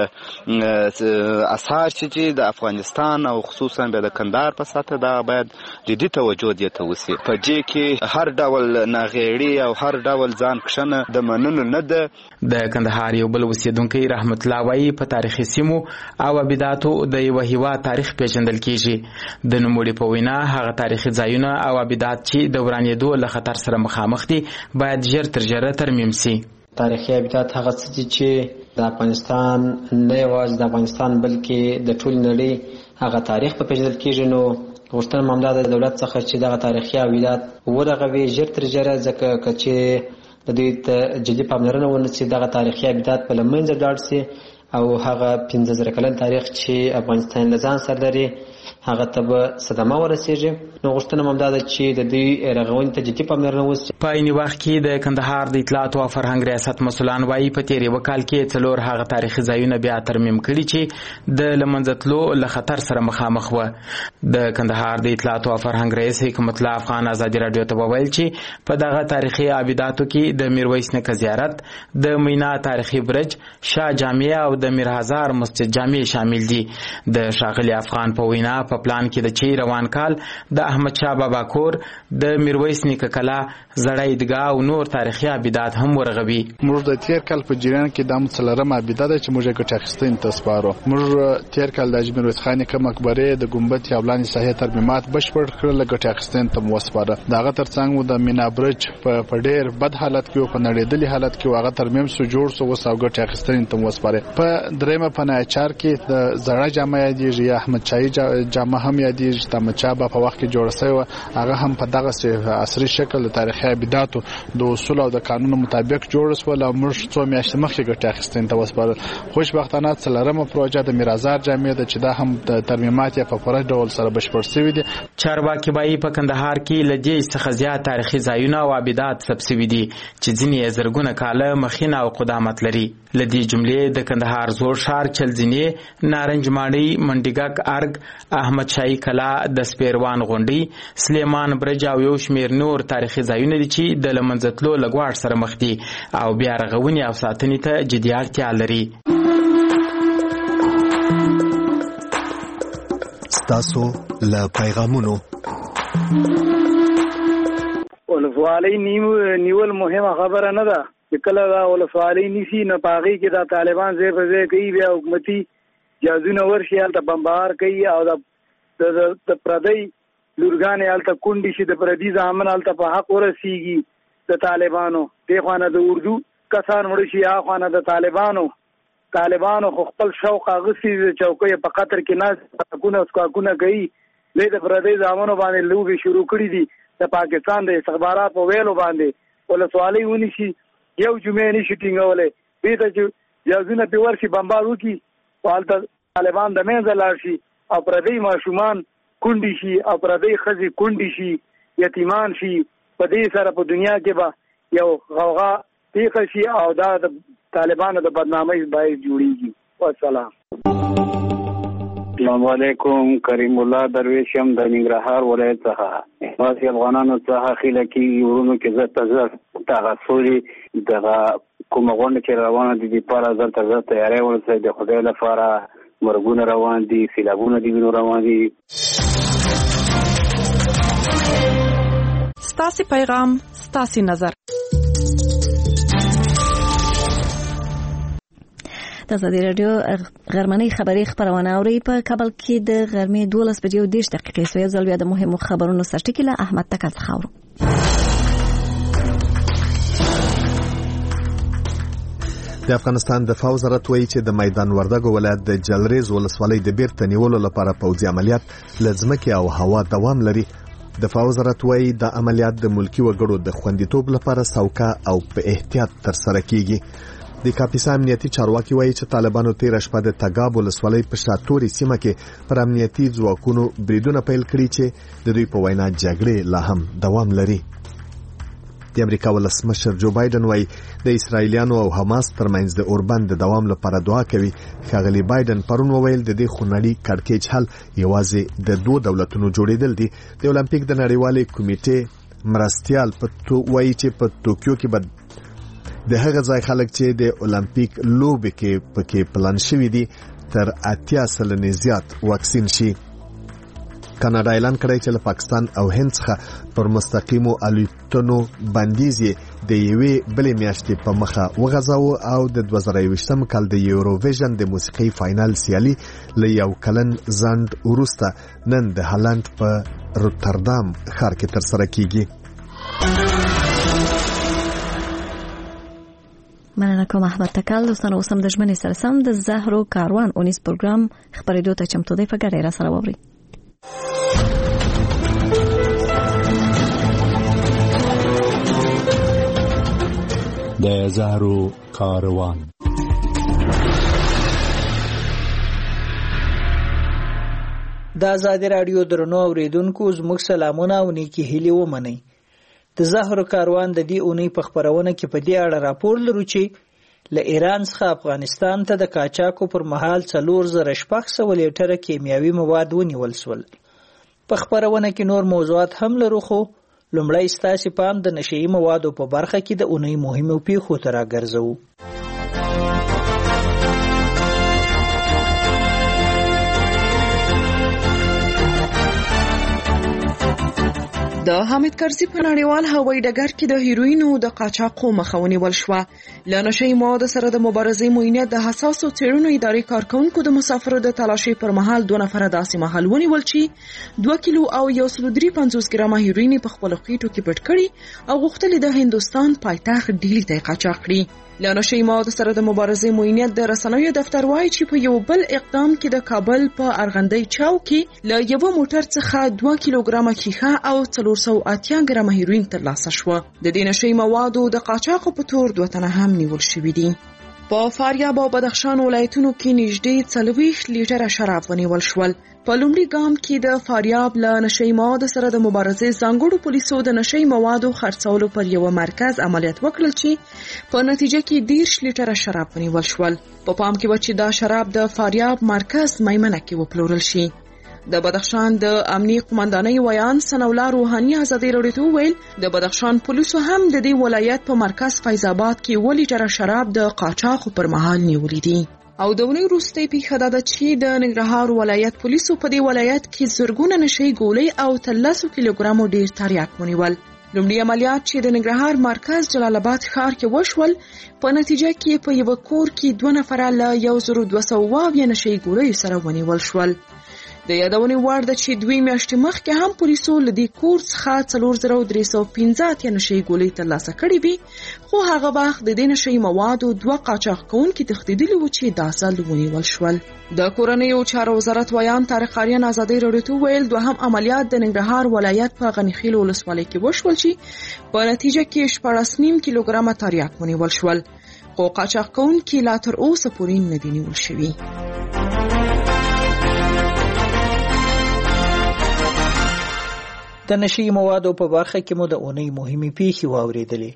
اثار چې د افغانستان او خصوصا د کندهار په سطحه دا باید جدي توجه دې ته وشي. په دې کې هر ډول ناغېړي او هر ډول ځان کښنه د منلو نه ده. د کندهار یو بل اوسیدونکی رحمت الله وایي په تاریخي سیمو او آباداتو د یو هېواد تاریخ پیژندل کیږي. د نوموړي په وینا هغه تاریخي ځایونه او آبادات چې د ورانېدو له خطر سره مخامخ دي باید ژر تر ژره ترمیم سي. تاریخي آبادات هغه څه دي چې د افغانستان نه یوازې د افغانستان بلکې د ټولې نړۍ هغه تاریخ په پیژندل کیږي. نو غوښتنه هم دا د دولت څخه چې دغه تاریخي آبادات ورغوي ژر تر ژره، ځکه چې د دې ته جدي پاملرنه ونشي دغه تاریخي آبادات په له منځه لاړ سي او هغه پنځه زره کلن تاریخ چې افغانستان له ځان سره لري هغه ته به صدمه ورسیږي. نو غوښتنه هم دا ده چې د دوی رغونې ته جدي پاملرنه وشي. په عین وخت کې د کندهار د اطلاعاتو او فرهنګ ریاست مسؤلان وایي په تېر یو کال کې څلور هغه تاریخي ځایونه بیا ترمیم کړي چې د له منځه تلو له خطر سره مخامخ وه. د کندهار د اطلاعاتو او فرهنګ رئیس حکمت الله افغان ازادي راډیو ته وویل چې په دغه تاریخي آباداتو کې د میرویس نیکه زیارت، د مینا تاریخي برج، شاه جامع او د میر هزار مسجد جامع شامل دي. د ښاغلي افغان په وینا په پلان کې د چي روان کال د احمد شاه بابا کور، د میرویس نیکه کلا، زړه عیدګاه او نور تاریخي آبادات هم ورغوي. موږ د تیر کال په جریان کې د څلورم آباده ده چې موږ یې ګټه اخیستنې ته سپارو. موږ تیر کال د میرویس خان نیکه مقبره، د ګمبد یا ولاني ساحې ترمیمات بشپړ کړل، ګټه اخیستنې ته مو وسپاره. دغه ترڅنګ مو د مینا برج په ډېر بد حالت کې او په نړېدلي حالت کې هغه ترمیم سو جوړ سو وسو ګټه اخیستنې ته مو وسپاره. په درېمه پناهچار کې د زړه جامع یادېږي یا احمد شاهي جامع هم یادېږي چې د مچابه په وخت کې جوړ شوی، هغه هم په دغه عصري شکل د تاریخي آباداتو د اصول او د قانون مطابق جوړ شول او موږ څو میاشتې مخکې ګټه اخیستنې ته وسپارل. خوشبختانه څلورمه پروژه د میرازار جامع ده چې دا هم د ترمیمات یې په پوره ډول سره بشپړ شوي دي. چارواکي وایي په کندهار کې له دې څخه زیات تاریخي ځایونه او آبادات ثبت شوي دي چې ځینې یې زرګونه کاله مخینه او قدامت لري. له دې جملې د کندهار زوړ ښار، چلزینې، نارنج ماڼۍ، منډیګک ارګ، احمد شاهي کلا، د سپیروان غونډۍ، سلیمان برج او یو شمېر نور تاریخي ځایونه دي چې د له منځه تلو له ګواښ سره مخ دي او بیا رغونې او ساتنې ته جدي اړتیا لري. ستاسو له پیغامونو ولسوالۍ نیول مهمه خبره نه ده چې کله دا ولسوالۍ نیسي نو په هغې کې دا طالبان ځای په ځای کوي، بیا حکومتي جهازونه ورشي هلته بمبار کوي او د پردۍ لورګانې هلته کونډې شي، د پردي زامن هلته په حق ورسیږي د طالبانو. دې خوا نه د اردو کسان مړه شي، هغه خوا نه د طالبانو. طالبانو خو خپل شوق اغوستي د چوکۍ په قطر کې ناست پاکونه سکاکونه کوي، دی د پردۍ زامنو باندې لوبې شروع کړي دي. د پاکستان د استخبارات په ویلو باندې ولسوالۍ ونیسي، یو جمعې نشي ټینګولی، دې ته چې جهازونه پرې ورشي بمبار وکړي، هلته طالبان د منځه لاړ شي او پردۍ ماشومان کونډې شي او پردۍ ښځې کونډې شي، یتیمان شي. په دې سره په دنیا کې به یو غوغا پیښه شي او دا د طالبانو د بدنامۍ باعث جوړیږي. والسلام. السلام علیکم، کریم الله درویش یم د ننګرهار ولایت څخه. واسي افغانانو څخه خیله کېږي ورونو کې زر ته زر دغه سولې دغه کومه غونډه چې روانه دي دپاره زر ته زر تیاری ورسوي. د خدای لپاره مرګونه روان دي، سیلابونه د وینو روان دي. ستاسو پیغام ستاسو نظر. د ازادي رادیو غرمنۍ خبری خبرونه اوري په کابل کې د غرمې دولس بجې او دېرش دقیقې سوی ځل بیا د مهمو خبرونو سرټکی له احمد تکل څخه اورو. د افغانستان دفاع وزارت وایي چې د میدان وردګو ولایت د جلریز ولسوالۍ د بیرته نیولو لپاره پوځي عملیات لزمکه او هوا دوام لري. دفاع وزارت وایي د عملیات د ملکی وګړو د خوندیتوب لپاره سوکا او په احتیاط تر سره کیږي. د کاپیسا امنیتي چارواکي وایي چې طالبانو تیر شپه د تګاب ولسوالۍ په شاتوري سیمه کې پر امنیتي ځواکونو بریدونه پیل کړي چې د دوی په وینا جګړې لا هم دوام لري. د امریکا ولسمشر جو بایدن وایي د اسرایلیانو او حماس ترمنځ د اوربند د دوام لپاره دعا کوي. ښاغلي بایدن پرون وویل د دې خونړي کړکېچ حل یوازې د دوه دولتونو جوړېدل دي. د اولمپیک د نړیوالې کمیټې مرستیال په تو وایي چې په ټوکیو کې به د هغه ځای خلک چې د اولمپیک لوبې کې پکې پلان شوی دي تر اتیا سلنې زیات واکسین شي. کاناډا اعلان کړی چې له پاکستان او هند څخه پر مستقیمو الوتنو بندیز د یوې بلې میاشتې په مخه وغځاوه او د دوه زره یوویشتم کال د یوروویژن د موسیقۍ فاینال سیالي له یو کلن ځنډ وروسته نن د هالند په روتردام ښار کې ترسره کیږي. مننه کوم احمد تکل. دوستانو اوس هم د ژمنې سره سم د زهرو کاروان اونیز پروګرام خبرېدو ته چمتو دی. په ګډه را سره واورئ. د زهرو کاروان. د ازادي رادیو درنو اوریدونکو زموږ سلامونه او نیکی هیلې ومنئ. د زهرو کاروان د دې اونۍ په خبرونه کې په دې اړه راپور لرو چې له ایران څخه افغانستان ته د قاچاقو پر مهال څلور زره شپږ سوه لیټره کیمیاوي مواد ونیول شول. په خبرونه کې نور موضوعات هم لرو، خو لومړی ستاسو پام د نشئی موادو په برخه کې د اونۍ مهمو پیښو ته راګرځوو. د حامد کرزي په نړیوال هوایي ډګر کې د هیروینو د قاچاقو مخه ونیول شوه. له نشئی موادو سره د مبارزې معاینات د حساسو څېړنو ادارې کارکونکو د مسافرو د تلاشي پر مهال دوه نفره داسې مهال ونیول چې دوه کیلو او یو سل درې پنځوس ګرامه هیروین په خپل خېټو کې پټ کړي او غوښتل د هندوستان پایتخت ډیلی ته قاچاق کړي. له نشئی موادو سره د مبارزې معاینات د رسنیو دفتر وایي چې په یو بل اقدام کې د کابل په ارغندی چاو کې له یو موټر څخه دوه کیلوګرامه ښیښه او څلور سوه اتیا ګرامه هیروین ترلاسه شوه. د دې نشئی موادو د قاچاقو په تور دوه تنه هم نیول شوي دي. په فاریاب او بدخشان ولایتونو کې نږدې څلوېښت لیټره شراب ونیول شول. په لومړي ګام کې د فاریاب له نشئی موادو سره د مبارزې ځانګړو پولیسو د نشئی موادو خرڅولو پر یو مرکز عملیات وکړل چې په نتیجه کې دېرش لیټره شراب ونیول شول. په پام کې و چې دا شراب د فاریاب مرکز میمنه کې وپلورل شي. د بدخشان د امنی قومندانۍ ویان سنولا روحانی ازادي راډیو ته ویل د بدخشان پولیسو هم د دې ولایت په مرکز فیض آباد کې ولې لیټره شراب د قاچاقو پر مهال نیولې دي. او د ونې وروستۍ پیښه دا ده چې د ننګرهار ولایت پولیسو په دې ولایت کې زرګونه نشئی ګولۍ او تلسو کیلوګرامو ډیر تریاک ونیول. لومړی عملیات چې د ننګرهار مرکز جلال آباد ښار کې وشول په نتیجه کې په یو کور کې دوه نفره له یو زر دوه سوه اویا نشئی ګولۍ سره ونیول شول. د یادونې وړ ده چې دوی میاشتې مخکې هم پولیسو له دې کور څخه څلور زره درې سوه پنځه اتیا نشئی ګولۍ ترلاسه کړې وي، خو هغه وخت د دې نشئی موادو دوه قاچاق کوونکي تښتېدلي وو چې دا ځل ونیول شول. د کورنیو چارو وزارت ویان طارق آریان ازادي راډیو ته ویل دوهم عملیات د ننګرهار ولایت په غنیخیل ولسوالۍ کې وشول چې په نتیجه کې شپاړس نیم کیلوګرامه تریاک ونیول شول، خو قاچاق کوونکي لا تر اوسه پورې نه دي نیول شوي. د نشئی موادو په برخه کې مو د اونۍ مهمې پیښې واورېدلې.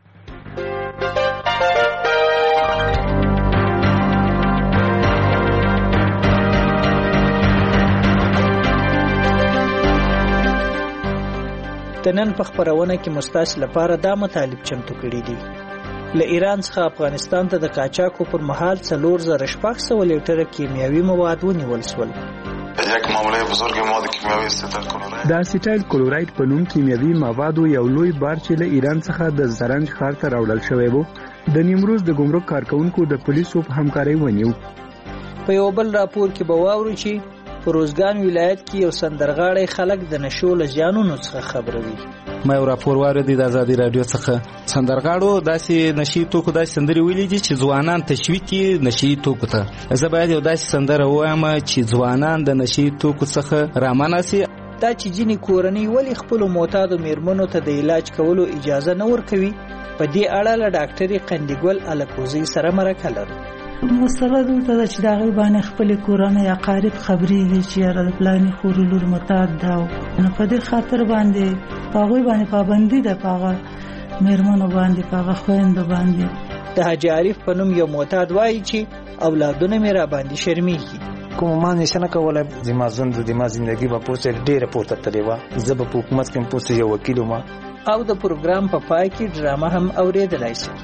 د نن په خبرونه کې مستاس لپاره دا مطالب چمتو کړي دي. له ایران څخه افغانستان ته د قاچاقو پر مهال څلور زره شپږ سوه لیټره کیمیاوي مواد ونیول شول. یک معامله بزرگ ما د کیمیاوي اسیتایل کلوراید د اسیتایل کلوراید په نوم کیمیاوي موادو یو لوی بار چې له ایران څخه د زرنج ښار ته راوړل شوی و د نیمروز د ګمرک کارکونکو د پولیسو په همکارۍ ونیو. په یو بل راپور کې به واورو چې په روزګان ولایت کې یو سندرغاړی خلک د نشو له زیانونو څخه خبروي. ما یو راپور واردی د ازادي رادیو څخه سندرغاړو داسې نشي توکو داسې سندرې ویلي دي چې ځوانان تشویق کړي نشي توکو ته. زه باید یو داسې سندره ووایم چې ځوانان د نشي توکو څخه رامناسي. دا چې ځینې کورنۍ ولې خپلو معتادو میرمنو ته د علاج کولو اجازه نه ورکوي په دې اړه له ډاکټرې قندګل الکوزي سره مرکه لرو. مسله دلته ده چې د هغوی باندې خپلې کورنۍ اقارب خبرېږي چې یاره د فلاني خورې لور معتاد ده نو په دې خاطر باندې په هغوی باندې پابندي ده په هغه میرمنو باندې په هغه خویندو باندې. د حاجي عارف په نوم یو معتاد وایي چې اولادونه مې را باندې شرمېږي. کوم ما نشه نه کوله زما ژوند زما زندګي به پورته ډېره پورته تللې وه. زه به په حکومت کې هم پورته یو وکیل وم. او د پروګرام په پای کې ډرامه هم اورېدلی شي.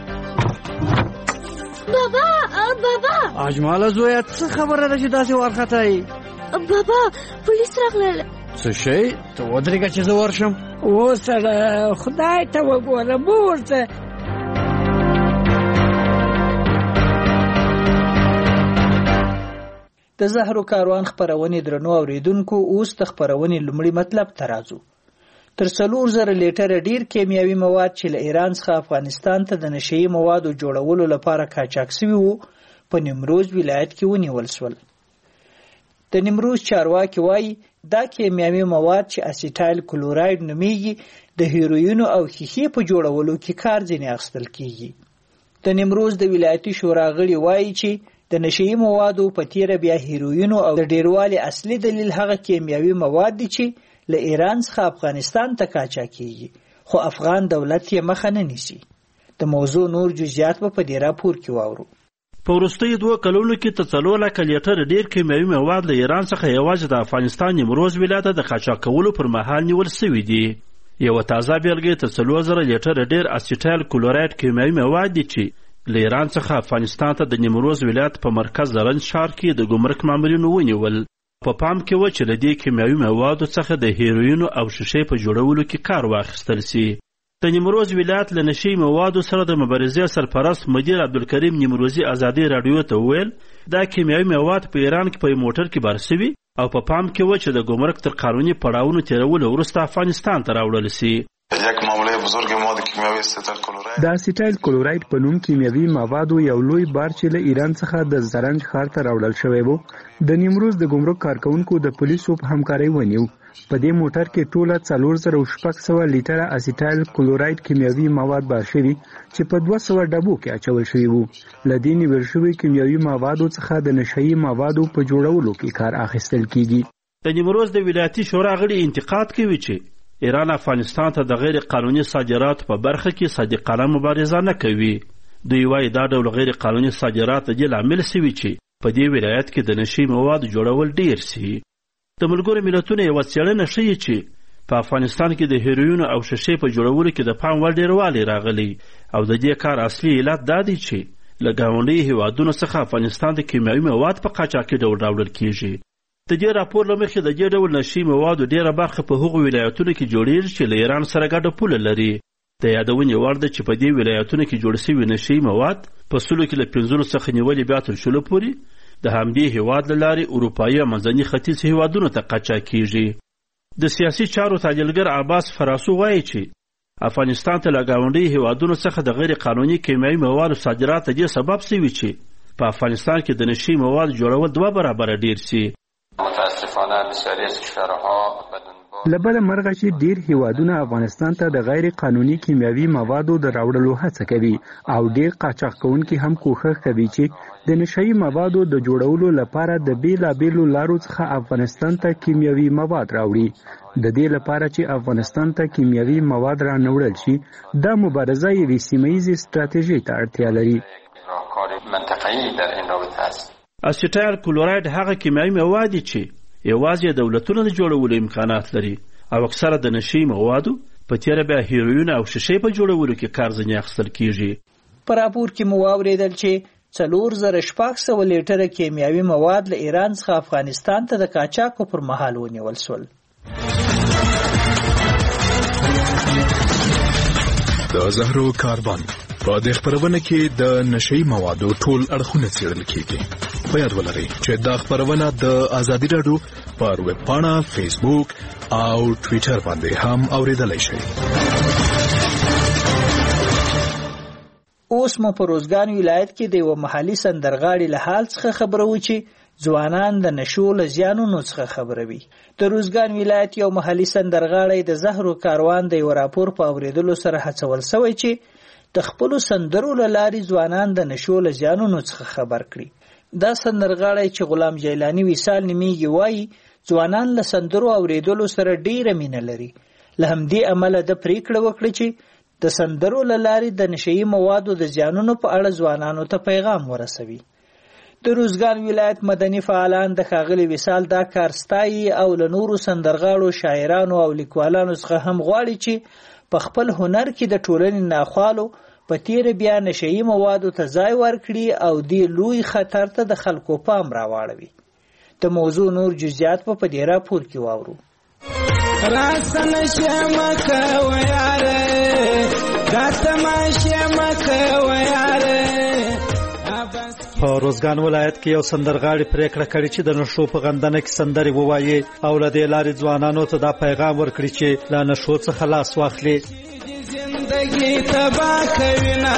بابا بابا اجماله زویا څه خبره ده چې داسې وارخطایي؟ بابا پولیس راغلل. څه شی؟ ته ودرېږه چې زه ورشم. اوسه خدای ته وګوره بورته. د زهرو کاروان خپرونې درنو اوریدونکو اوس د خپرونې لومړي مطلب ته راځو. تر څلور زره لیټره ډیر کیمیاوي مواد چې له ایران څخه افغانستان ته د نشهیي موادو جوړولو لپاره قاچاق شوي وو په نیمروز ولایت کې ونیول شول. د نیمروز چارواکي وایي دا کیمیاوي مواد چې اسیتایل کلوراید نومیږي د هیروینو او ښیښې په جوړولو کې کار ځینې اخیستل کیږي. د نیمروز د ولایتي شورا غړي وایي چې د نشهیي موادو په تیره بیا هیروینو او د ډیروالي اصلي دلیل هغه کیمیاوي مواد دي چې له ایران څخه افغانستان ته قاچاق کیږي خو افغان دولت یې مخه نه نیسي. د موضوع نور جزئیات په دې راپور کې واورو. په وروستیو دوه کلونو کې تر څلور لکه لیټر ډیر کیمیاوي مواد له ایران څخه یوازې د افغانستان نیمروز ولایت د قاچاق کولو پر مهال نیول شوي دي. یوه تازه بیلګه تر څلور زره لیټر ډیر اسیټایل کلوراید کیمیاوي مواد دي چې له ایران څخه افغانستان ته د نیمروز ولایت په مرکز زرنج ښار کې د ګمرک مامورینو ونیول. په پام کې و چې له دې کیمیاوي موادو څخه د هیروینو او شیشې په جوړولو کې کار واخیستل سي. د نیمروز ولایت له نشهیي موادو سره د مبارزې سرپرست مدیر عبدالکریم نیمروزي ازادي راډیو ته وویل دا کیمیاوي مواد په ایران کې په موټر کې بار سوي او په پام کې و چې د ګمرک تر قانوني پړاوونو تیرولو وروسته افغانستان ته راوړل سي. یک معامله بزرگ ما د کیمیاوي اسیتایل کلوراید د اسیتایل کلوراید په نوم کیمیاوي موادو یو لوی بار چې له ایران څخه د زرنج ښار ته راوړل شوی و د نیمروز د ګمرک کارکونکو د پولیسو په همکارۍ ونیو. په دې موټر کې ټوله څلور زره شپږ سوه لیټره اسیتایل کلوراید کیمیاوي مواد بار شوي چې په دوه سوه ډبو کې اچول شوي وو. له دې نیول شوي کیمیاوي موادو څخه د نشهیي موادو په جوړولو کې کار اخیستل کیږي. د نیمروز د ولایتي شورا غړي انتقاد کوي چې ایران افغانستان ته د غیر قانوني صادراتو په برخه کې صادقانه مبارزه نه کوي. دوی وایي دا ډول غیر قانوني صادرات د دې لامل شوي چې په دې ولایت کې د نشهیي موادو جوړول ډیر سي. د ملګرو ملتونو یوه څېړنه ښیي چې په افغانستان کې د هیروینو او شیشې په جوړولو کې د پام وړ ډیروالی راغلی او د دې کار اصلي علت دا دی چې له ګاونډیو هیوادونو څخه افغانستان ته کیمیاوي مواد په قاچاقي ډول راوړل کیږي. د دې راپور له مخې د دې ډول نشهیي موادو ډیره برخه په هغو ولایتونو کې جوړیږي چې له ایران سره ګډه پوله لري. د یادونې وړ ده چې په دې ولایتونو کې جوړ شوي نشهیي مواد په سلو کې له پنځلسو څخه نیولې بیا تر شلو پورې د همدې هیواد له لارې اروپایي او منځني ختیځ هیوادونو ته قاچاق کیږي. د سیاسي چارو تحلیلګر عباس فراسو وایي چې افغانستان ته له ګاونډیو هیوادونو څخه د غیر قانوني کیمیاوي موادو صادرات د دې سبب شوي چې په افغانستان کې د نشهیي موادو جوړول دوه برابره ډیر سي. متاسفانه بسیاری از کشورها بدون له بله مرغه چې ډیر هیوادونه افغانستان ته د غیر قانوني کیمیاوي موادو د راوړلو هڅه کوي او ډیر قاچاق کوونکي هم کوښښ کوي چې د نشهیي موادو د جوړولو لپاره د بیلابیلو لارو څخه افغانستان ته کیمیاوي مواد راوړي. د دې لپاره چې افغانستان ته کیمیاوي مواد رانوړل شي دا مبارزه یوې سیمه ییزې ستراتیژۍ ته اړتیا لري. اسیټایل کلوراید هغه کیمیاوي مواد دي چې یوازې دولتونه د جوړولو امکانات لري او اکثره د نشهیي موادو په تیره بیا هیروین او شیشې په جوړولو کې کار ځینې اخیستل کیږي. په راپور کې مو واورېدل چې څلور زره شپږ سوه لیټره کیمیاوي مواد له ایران څخه افغانستان ته د قاچاقو پر مهال ونیول شول. د زهرو کاروان په دې خبرونه کې د نشئی موادو ټول اړخونه څېړل کیږي. په یاد ولرئ چې دا خبرونه د ازادي راډیو پر ویب پاڼه، فیسبوک او ټویټر باندې هم اوریدلای شئ. اوس مو په روزګان ولایت کې د یو محلي سندرغاړي له حال څخه خبرو چې ځوانان د نشو له زیانونو څخه خبروي. د روزګان ولایت یو محلي سندرغاړی د زهرو کاروان د یو راپور په اوریدلو سره هڅول شوی چې د خپلو سندرو له لارې ځوانان د نشو له زیانونو څخه خبر کړي. دا سندرغاړی چې غلام جیلانی وصال نومیږي وایي ځوانان له سندرو اوریدلو سره ډیره مینه لري. له همدې امله د پریکړه وکړه چې د سندرو له لارې د نشئی موادو د زیانونو په اړه ځوانانو ته پیغام ورسوي. د روزګان ولایت مدني فعالان د ښاغلي وصال دا کار ستایي او له نورو سندرغاړو، شاعرانو او لیکوالانو څخه هم غواړي چې په خپل هنر کې د ټولنې ناخوالو په تیره بیا نشئی موادو ته ځای ورکړي او دې لوی خطر ته د خلکو پام راواړوي. د موضوع نور جزئیات په دې راپور کې واورو. راسن شمک ویاره دا تماشه مک ویاره. په روزګان ولایت کې یو سندرغاړي پریکړه کړې چې د نشو په غندنه کې سندرې ووایي او له دې لارې ځوانانو ته دا پیغام ورکړي چې له نشو څخه لاس واخلي. زندگی تباہ کوینا.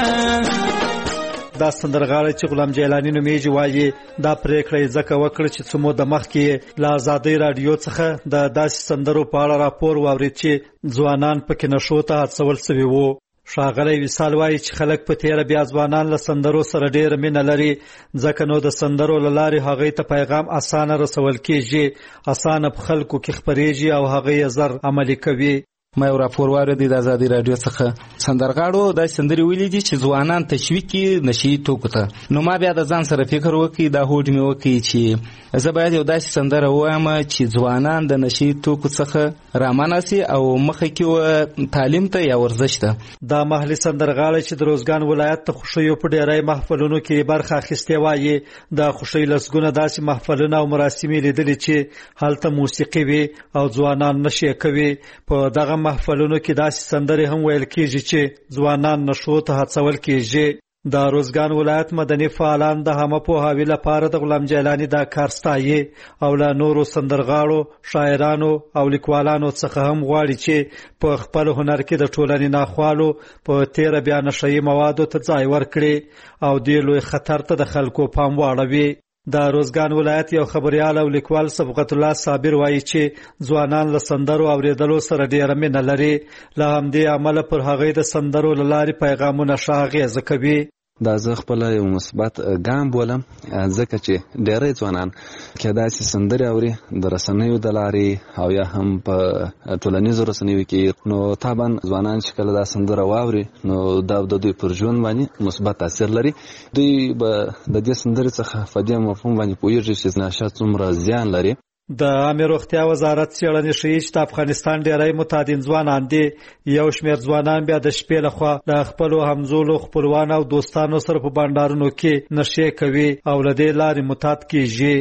دا سندرغاړی چې غلام جیلانی نومیږي وایي دا پریکړه یې ځکه وکړه چې څه موده مخکې له ازادۍ راډیو څخه د داسې سندرو په اړه راپور واورېد چې ځوانان پکې نشو ته هڅول سوي وو. ښاغلی وصال وایي چې خلک په تیره بیا ځوانان له سندرو سره ډېره مینه لري، ځکه نو د سندرو له لارې هغوی ته پیغام اسانه رسول کېږي، اسانه په خلکو کې خپرېږي او هغه یې زر عملي کوي. ما یو راپور واورېدی د ازادي راډیو څخه. سندرغاړو داسې سندرې ویلي دي چې ځوانان تشویق کړي نشي توکو ته. نو ما بیا د ځان سره فکر وکړی، دا هوډ مې وکړی چې زه باید یو داسې سندره ووایم چې ځوانان د نشي توکو څخه رامنع سي او مخه کې تعلیم ته یا ورزش ته. دا محلي سندرغاړی چې د روزګان ولایت د خوښیو په ډېری محفلونو کې برخه اخیستې وایي د خوښۍ لسګونه داسې محفلونه او مراسمې لیدلي چې هلته موسیقي وي او ځوانان نشي کوي. په دغه محفلونو کې داسې سندرې هم ویل کېږي چې ځوانان نشو ته هڅول کېږي. د روزګان ولایت مدني فعالان د عامه پوهاوي لپاره د غلام جیلانی دا کار ستایي او له نورو سندرغاړو، شاعرانو او لیکوالانو څخه هم غواړي چې په خپل هنر کې د ټولنې ناخوالو په تیره بیا نشئی موادو ته ځای ورکړي او دې لوی خطر ته د خلکو پام واړوي. د روزګان ولایت یو خبریال او لیکوال صبغت الله صابر وایي چې ځوانان له سندرو اوریدلو سره ډېره مینه لري، له همدې امله پر هغوی د سندرو له لارې پیغامونه ښه اغېزه کوي. دا زه خپله یو مثبت ګام بولم، ځکه چې ډېری ځوانان کېدای شي سندرې اوري د رسنیو د لارې او یا هم په ټولنیزو رسنیو کې، نو طبعا ځوانان چې کله دا سندره واوري نو دا د دوی پر ژوند باندې مثبت تاثیر لري. دوی به د دې سندرې څخه په دې مفهوم باندې پوهېږي چې نشه څومره زیان لري. د عامه روغتیا وزارت څېړنې ښیي چې د افغانستان ډېری متعدین ځوانان دي. یو شمېر ځوانان بیا د شپې لخوا له خپلو همزولو، خپلوانو او دوستانو سره په بانډارونو کې نشې کوي او له دې لارې متعد کېږي.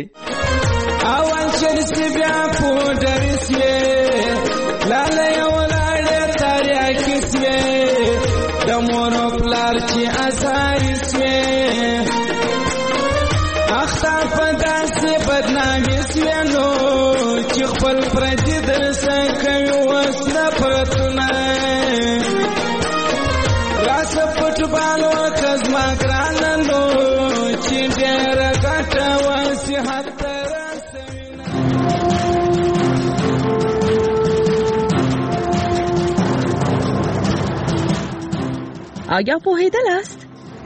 اول چې بیا پوډر سوې لاله یو لاړې تاریاکې سوې د مور او پلار چې ازار سوې اخته په داسې بدنامي سوې نو چې خپل پردي درسه کوي اوس نفرتونه راسه فوټبال وکړه زما ګرانه نو چې ډېره ګټه وصحت ته رسوي. آیا پوهېدلاست؟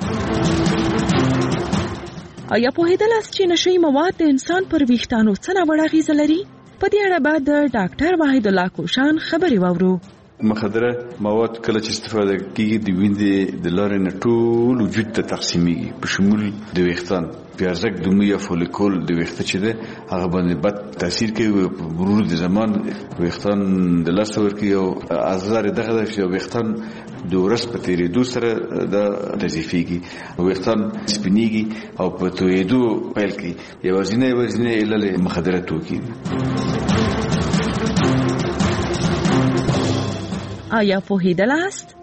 آیا پوهېدلاست چې نشئی مواد د انسان پر ویښتانو څه ناوړه اغېزه لري؟ په دې اړه به د ډاکټر واحد الله کوشان خبرې واورو. مخدره مواد کله چې استفاده کیږي د وینې د لارې نه ټول وجود ته تقسیمیږي په شمول د ویښتان پیازک دومي یا فولیکول د ویښته چې ده هغه باندې بد تاثیر کوي په مرور د زمان ویښتان د لاس ورکی او ازار دغه د ویښتان د ورځ په تیریدو سره د تضعیفيږي ویښتان سپینیږي او په تویدو پیل کوي یوازینه یوازینه علل مخدره توکي. آیا پوهیدل است؟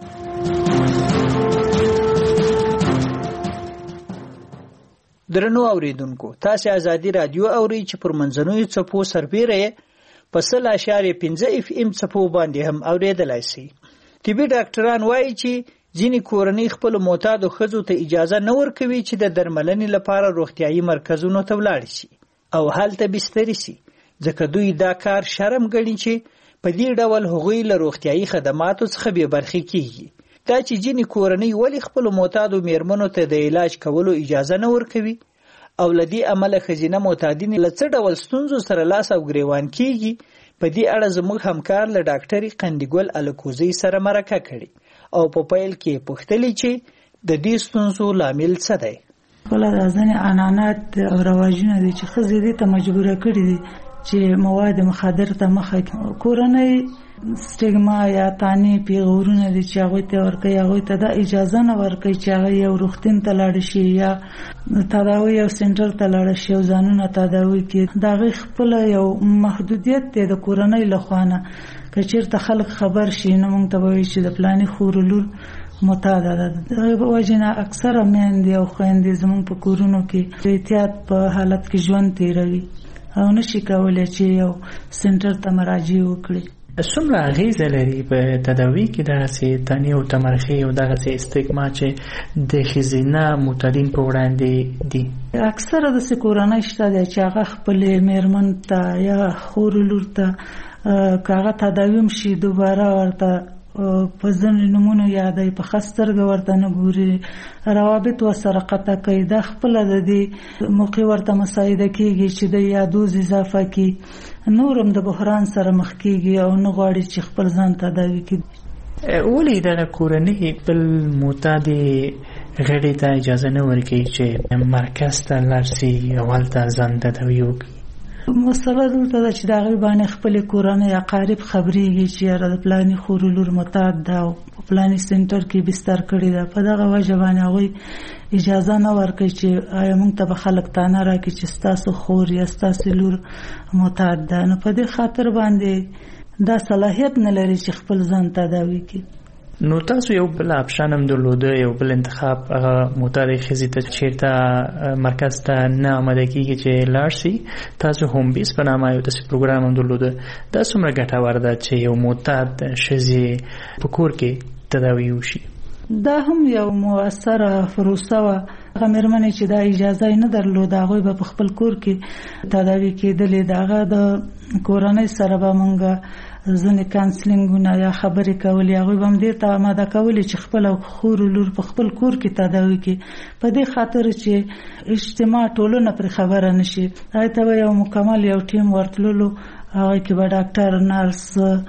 درنو اوریدونکو تاسو ازادي رادیو اوري چې پر منځنوي څپو سربېره په سل اشاریه پنځه اف ام څپو باندې هم اوریدلای شي. طبي ډاکټران وایي چې ځینې کورنۍ خپل معتادو ښځو ته اجازه نه ورکوي چې د درملنې لپاره روغتيایي مرکزونو ته ولاړ شي او هلته بستري شي ځکه دوی دا کار شرم ګڼي چې په دې ډول هغوی له روغتيایي خدماتو څخه بې برخې کیږي. دا چې ځینې کورنۍ ولې خپل معتادو میرمنو ته د علاج کولو اجازه نه ورکوي او لدی عمله خزینه معتادین له څه ډول ستونزو سره لاس او ګریوان کیږي په دې اړه زموږ همکار له ډاکټري قندګل الکوزي سره مرکه کړي او په پیل کې پوښتلې چې د دې ستونزو لامل څه دی. کله ځنې عنعنات او رواجونه دي چې خزې دې ته مجبور کړي دي چې مواد مخدر ته مخه کورنۍ سټیګما یا تانی پیغورونه دي چې هغه ته ورکوي هغه ته د اجازه نه ورکوي چې هغه یو روغتون ته لاړ شي یا تداوی او سنټر ته لاړ شي او ځانونه تداوی کې دا خپل یو محدودیت دی د کورنۍ لخوانه که چیرته خلک خبر شي نو موږ ته وایي چې د پلاني خورلور معتاده ده. د وجنه اکثره میندې او خويندې زموږ په کورونو کې احتیاط په حالت کې ژوند تیروي او نشي کولای چې یو سنټر ته مراجعه وکړي. څومره اغیزه لري په تداوی کې دغه سي تنی او تمرخي او دغه سي استګما چې د خزینه معتادین په وړاندې دي؟ اکثره د سکورانه شته چې هغه خپل میرمن ته یا خور لور ته کاغه تداویم شي دوباره ورته په ځینې نمونه یادای په خسترګ ورته نه ګوري روابط وسره قطع کوي د خپل د دې موقع ورته مساعده کیږي چې د یادوز اضافه کی نورم د بحران سره مخ کیږي او نه غواړي چې خپل ځان تداوي کړي. ولې د کورنۍ بل معتاد غړي ته اجازه نه ورکوي چې مرکز ته لاړ شي او هلته ځان تداوي وکړي؟ مسله دلته ده چې د هغوی باندې خپلې کورنۍ اقارب خبرېږي چې یاره د پلاني خور لور معتاد ده او په پلاني سنټر کې بستر کړې ده. په دغه وجه باندې هغوی اجازه نه ورکوي چې آیا موږ ته به خلک تانه راکړي چې ستاسو خور یا ستاسو لور معتاد ده. نو په دې خاطر باندې دا صلاحیت نه لري چې خپل ځان تداوي کړي. نو تاسو یو بل اپشن هم درلوده یو بل انتخاب هغه معتاد ښځې ته چیرته مرکز ته نه آماده کیږي چې لاړ شي تاسو هم بیس په نامه یو داسې پروګرام هم درلوده. دا څومره ګټور ده چې یو معتاد ښځې په کور کې تداوي وشي؟ دا هم یو مؤثره پروسه وه. هغه مېرمنې چې دا اجازه یې نه درلوده هغوی به په خپل کور کې تداوي کېدلې. د هغه د کورنۍ سره به موږ ځنې کانسلینګونه یا خبرې کولې هغوی به هم دې ته آماده کولې چې خپل خور لور په خپل کور کې تداوي کړي په دې خاطر چې اجتماع ټولنه پرې خبره نه شي. هغې ته به یو مکمل یو ټیم ورتللو هغه کې به ډاکټر نرس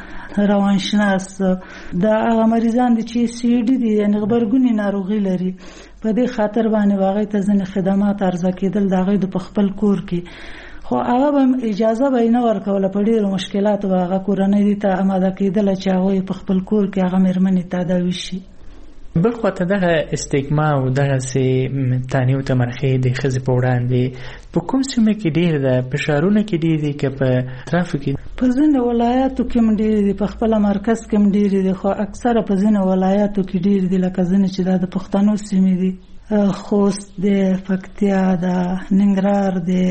روانشناس دا هغه مریضان دي چې سی ډي دي یعنې غبرګونې ناروغي لري په دې خاطر باندې هغې ته ځینې خدمات عرضه کېدل د هغې د په خپل کور کې خو هغه به اجازه به نه ورکوله. په ډېرو مشکلاتو به هغه کورنۍ دې ته آماده کېدله چې هغوی په خپل کور کې هغه مېرمنې تداوي شي. بل خواته دغه استګما او دغسې تاني او تمرخي د ښځې په وړاندې په کوم سیمه کې ډېر ده؟ په ښارونو کې ډېر دي که په اطرافو کې؟ په ځینې ولایاتو کې هم ډېر دي، په خپله مرکز کې هم ډېر دي، خو اکثره په ځینې ولایاتو کې ډېر دي لکه ځینې چې دا د پښتنو سیمې دي، خوست دی، پکتیا ده، ننګرهار دی،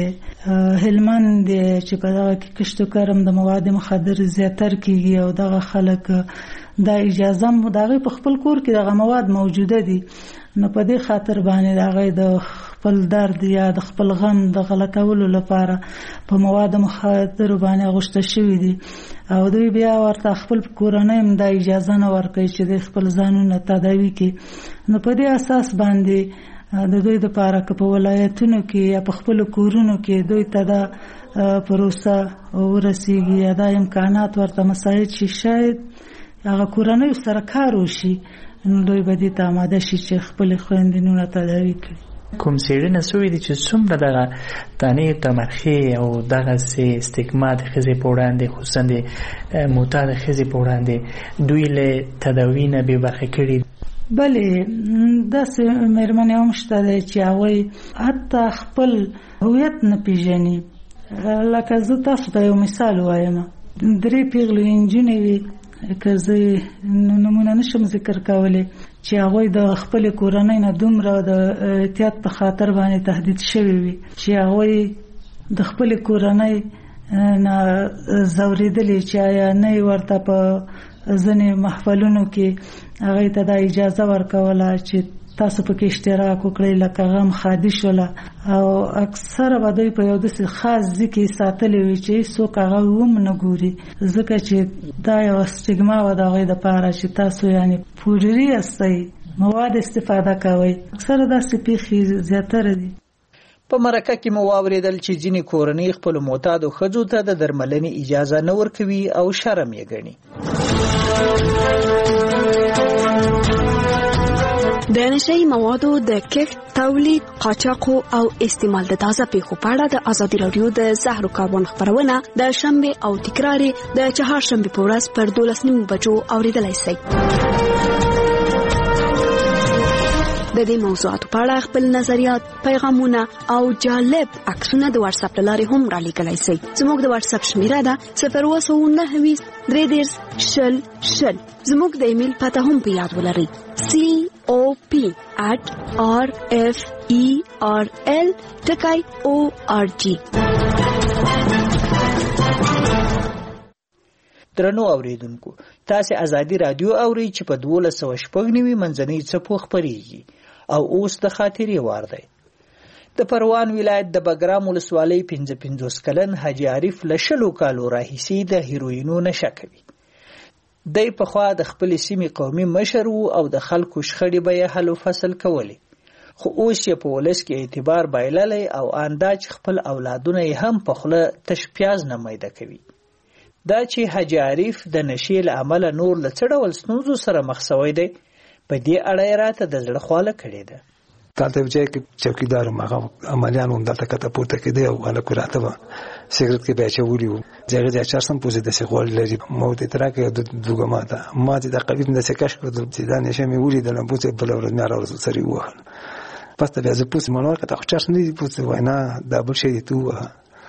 هلمند دی چې په دغه کې کشت و کرم د مواد مخدر زیاتر کېږي او دغه خلک دا اجازه د هغوی په خپل کور کې دغه مواد موجوده دي. نو په دې خاطر باندې د هغوی د خپل درد یا د خپل غم د غلطولو لپاره په مواد مخدرو باندې اغوشته شوي دي او دوی بیا ورته خپل کورنۍ هم دا اجازه نه ورکوي چې د خپل ځانونه تداوي کړي. نو په دې اساس باندې د دوی دپاره که په ولایتونو کې یا په خپلو کورونو کې دوی ته دا پروسه ورسیږي یا دا امکانات ورته مساعد شي، شاید هغه کورنۍ سره کار وشي نو دوی به دې ته آماده شي چې خپل خويندنونه تداوي کړي. کوم څېړنه سوې دي چې څومره دغه دانې تمرخي او دغه سي استګما د ښځې په وړاندې خصوصا د معتاده ښځې په وړاندې دوی له تداوي نه بې برخې کړي؟ بلې داسې مېرمنې هم شته دی چې هغوی حتی خپل هویت نه پېژني. لکه زه تاسو ته یو مثال وایم، درې پیغلې نجونې وي، که زه نمونه نشم ذکر کولی، چې هغوی د خپل کورنۍ نه دومره د احتیاط په خاطر باندې تهدید شوي وي چې هغوی د خپل کورنۍ نه ځورېدلې چې آیا نه یې ورته په ځینې محفلونو کې هغوی ته دا اجازه ورکوله چې تاسو پکې اشتراک وکړئ، لکه غم خادي شوله، او اکثره به دوی په یو داسې خاص ځای کې ساتلې وي چې هېڅوک هغه هم نه ګوري، ځکه چې دا یوه سټیګما وه د هغوی دپاره چې تاسو یعنې پوډري هستئ، مواد استفاده کوئ. اکثره داسې پیښې زیاتره دي. په مرکه کې مو واورېدل چې ځینې کورنۍ خپلو معتادو ښځو ته د درملنې اجازه نه ورکوي او شرم یې ګڼي. د نشهیي موادو د کښت، تولید، قاچاقو او استعمال د تازه پیښو په اړه د ازادي راډیو د زهرو کاروان خپرونه د شنبه او تکرار د چهارشنبه په ورځ پر دولس نیمو بجو اوریدلای شئ. د دې موضوعاتو په اړه خپل نظریات، پیغامونه او جالب عکسونه د واتس اپ لارې هم را لیږلی شئ. زموږ د واتس اپ شمیره ده صفر اووه سوه نهه ویشت درې دېرش شل شل. زموږ د ایمیل پته هم په یاد ولرئ: سی او پی at r f e r l ټکی او ار جی. درنو اوریدونکو، تاسو ازادي رادیو اورئ چې په دولس سوه شپږ نوي منځنۍ څپو خپرېږي او اوس د خاطرې وار دی. د پروان ولایت د بګرام ولسوالۍ پنځه پنځوس کلن حاجي عارف له شلو کالو راهیسې د هیروینو نشه کوي. دی پخوا د خپل سیمې قومي مشر و او د خلکو شخړې به یې حل و فصل کولې، خو اوس یې په ولس کې اعتبار بایللی او آندا چې خپل اولادونه یې هم په خوله تش پیاز نه میده کوي. دا چې حاجي عارف د نشې له امله نور له څه ډول ستونزو سره مخ شوی دی، په دې اړه یې راته د زړه خواله کړې ده. دلته یو ځای کې چوکیدار وم، هغه عملیان وم، دلته کته پورته کېدی او هلک راته به سګرټ کې به اچولي وو. د هغې ځای چارسم پوزې داسې غوړ لري، ما ورته اعتراف کړی دوږه ما ته ما چې دا قوي مې داسې کش کړل چې دا نشه مې ولیدله، پوڅې بله ورځ مې راورځ سر یې ووهل. پس ته بیا زه پوڅې ما ورکړه، خو چارس نه دي پوڅې، وایي نه دا بل شی دي ته ووهه.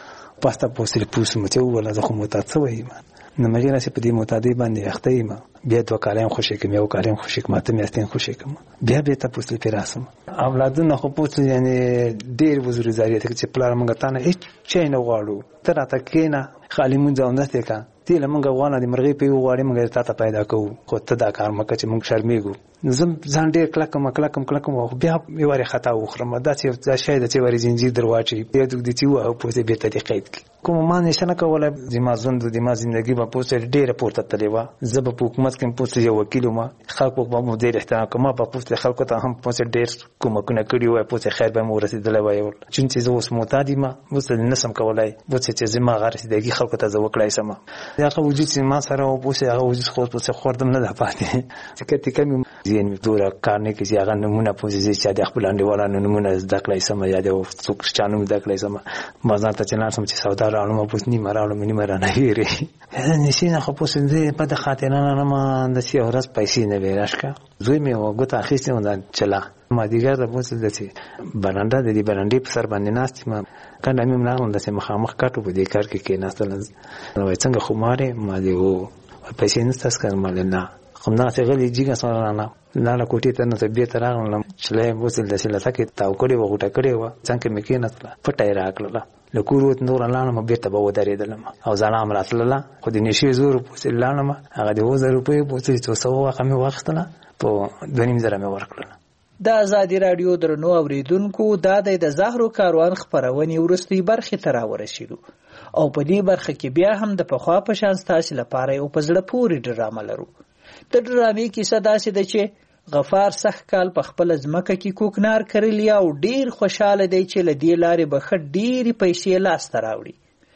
پس ته پوڅې پوڅې مې چې ووهله، زه خو معتاد شوی یم، نو مې راسې په دې معتادۍ باندې اخته یم. بیا دوه کاله یم خوشې کړم، یو کال یم خوشې کړم، اته میاشتې یم خوشې کړم، بیا بېرته پوڅې پرې راسم. اولادونه خو پوڅې یعنې ډېر وزري زاري ته چې پلار موږ تا نه هېڅ شی نه غواړو، ته راته کښېنه خالي مونځ او مرستې کړه، تی له موږ غواړه د مرغۍ پۍ وغواړې موږ تا ته پیدا کوو، خو ته دا کار مه کوه چې موږ شرمېږو. زه ځان ډېر کلکم کلکم کلکم خو بیا مې وارې خطا وخورم، داسې دا شی ده چې وارې زنجیر در واچوي، بیا دوږدي چې ووهه پوڅې بېرته دې قید کړي. کوم ما نشه نه کوله، زما ژوند زما زندګي به پوڅې ډېره پورته تللې وه. زه به په حکومت کې پوڅې یو وکیل وم، خلکو به مو ډېر احترام کوم، ما به پوڅې خلکو ته هم پوڅې ډېر کومکونه کړي وای، پوڅې خیر به مو رسېدلی وای. چون چې زه اوس معتاد یم، اوس نه شم کولی پوڅې چې زما هغه رسېدګي خلکو ته زه وکړی شم. هغه وجود چې ما سره و پوڅې هغه وجود خو پوڅې خوردم نه ده پاتې، چې کتې کمې ذهن مې دوره کار نه کوي چې هغه نمونه پوڅې زه چې د خپل انډیوالانو نومونه زده کړی شم یا د څوک چا نوم زده کړی شم. بازار ته چې لاړ شم چې سودا راوړم، پوڅې نیمه راوړم، نیمه رانه هېرې. نشې نه خو پوڅې زه بده خاطره نه لرم، داسې یوه ورځ پیسې نه وې راشکه، زوی مې یوه ګوته اخیستې وه دا چله، مازدیګر ته پوڅې داسې برنډه د دې برنډې په سر باندې ناست یم، کنډه مې هم راغلم، داسې مخامخ کټ و په دې کار کې کېناستله. وایي څنګه خو مارې؟ ما دې هو. پیسې نشته اسکر؟ ما دې نه. همدغسې غلې جګه سره رانه لاړه کوټې ته، نو ته بېرته راغلم، چله یې پوڅې داسې لته کې تاو کړې وه، غوټه کړې وه، څنګ کې مې کېناستله، پټه یې راکړله، له کور وت نور لاړم، بېرته به ودرېدلم او ځاله هم راتلله، خو د نشې زور پوڅې لاړم، هغه د اووه زره روپیو پوڅې څو سوه واخه مې واخیستله، په دوه نیم زره مې ورکړله. د ازادي راډیو درنو اوریدونکو، دا دی د زهرو کاروان خپرونې وروستۍ برخې ته راورسېدو او په دې برخه کې بیا هم د پخوا په شان ستاسې لپاره یو په زړه پورې ډرامه لرو. د ډرامې کیسه داسې ده چې غفار سږ کال په خپله ځمکه کې کوکنار کرلی او ډېر خوشحاله دی چې له دې لارې به ښه ډېرې پیسې لاسته راوړي،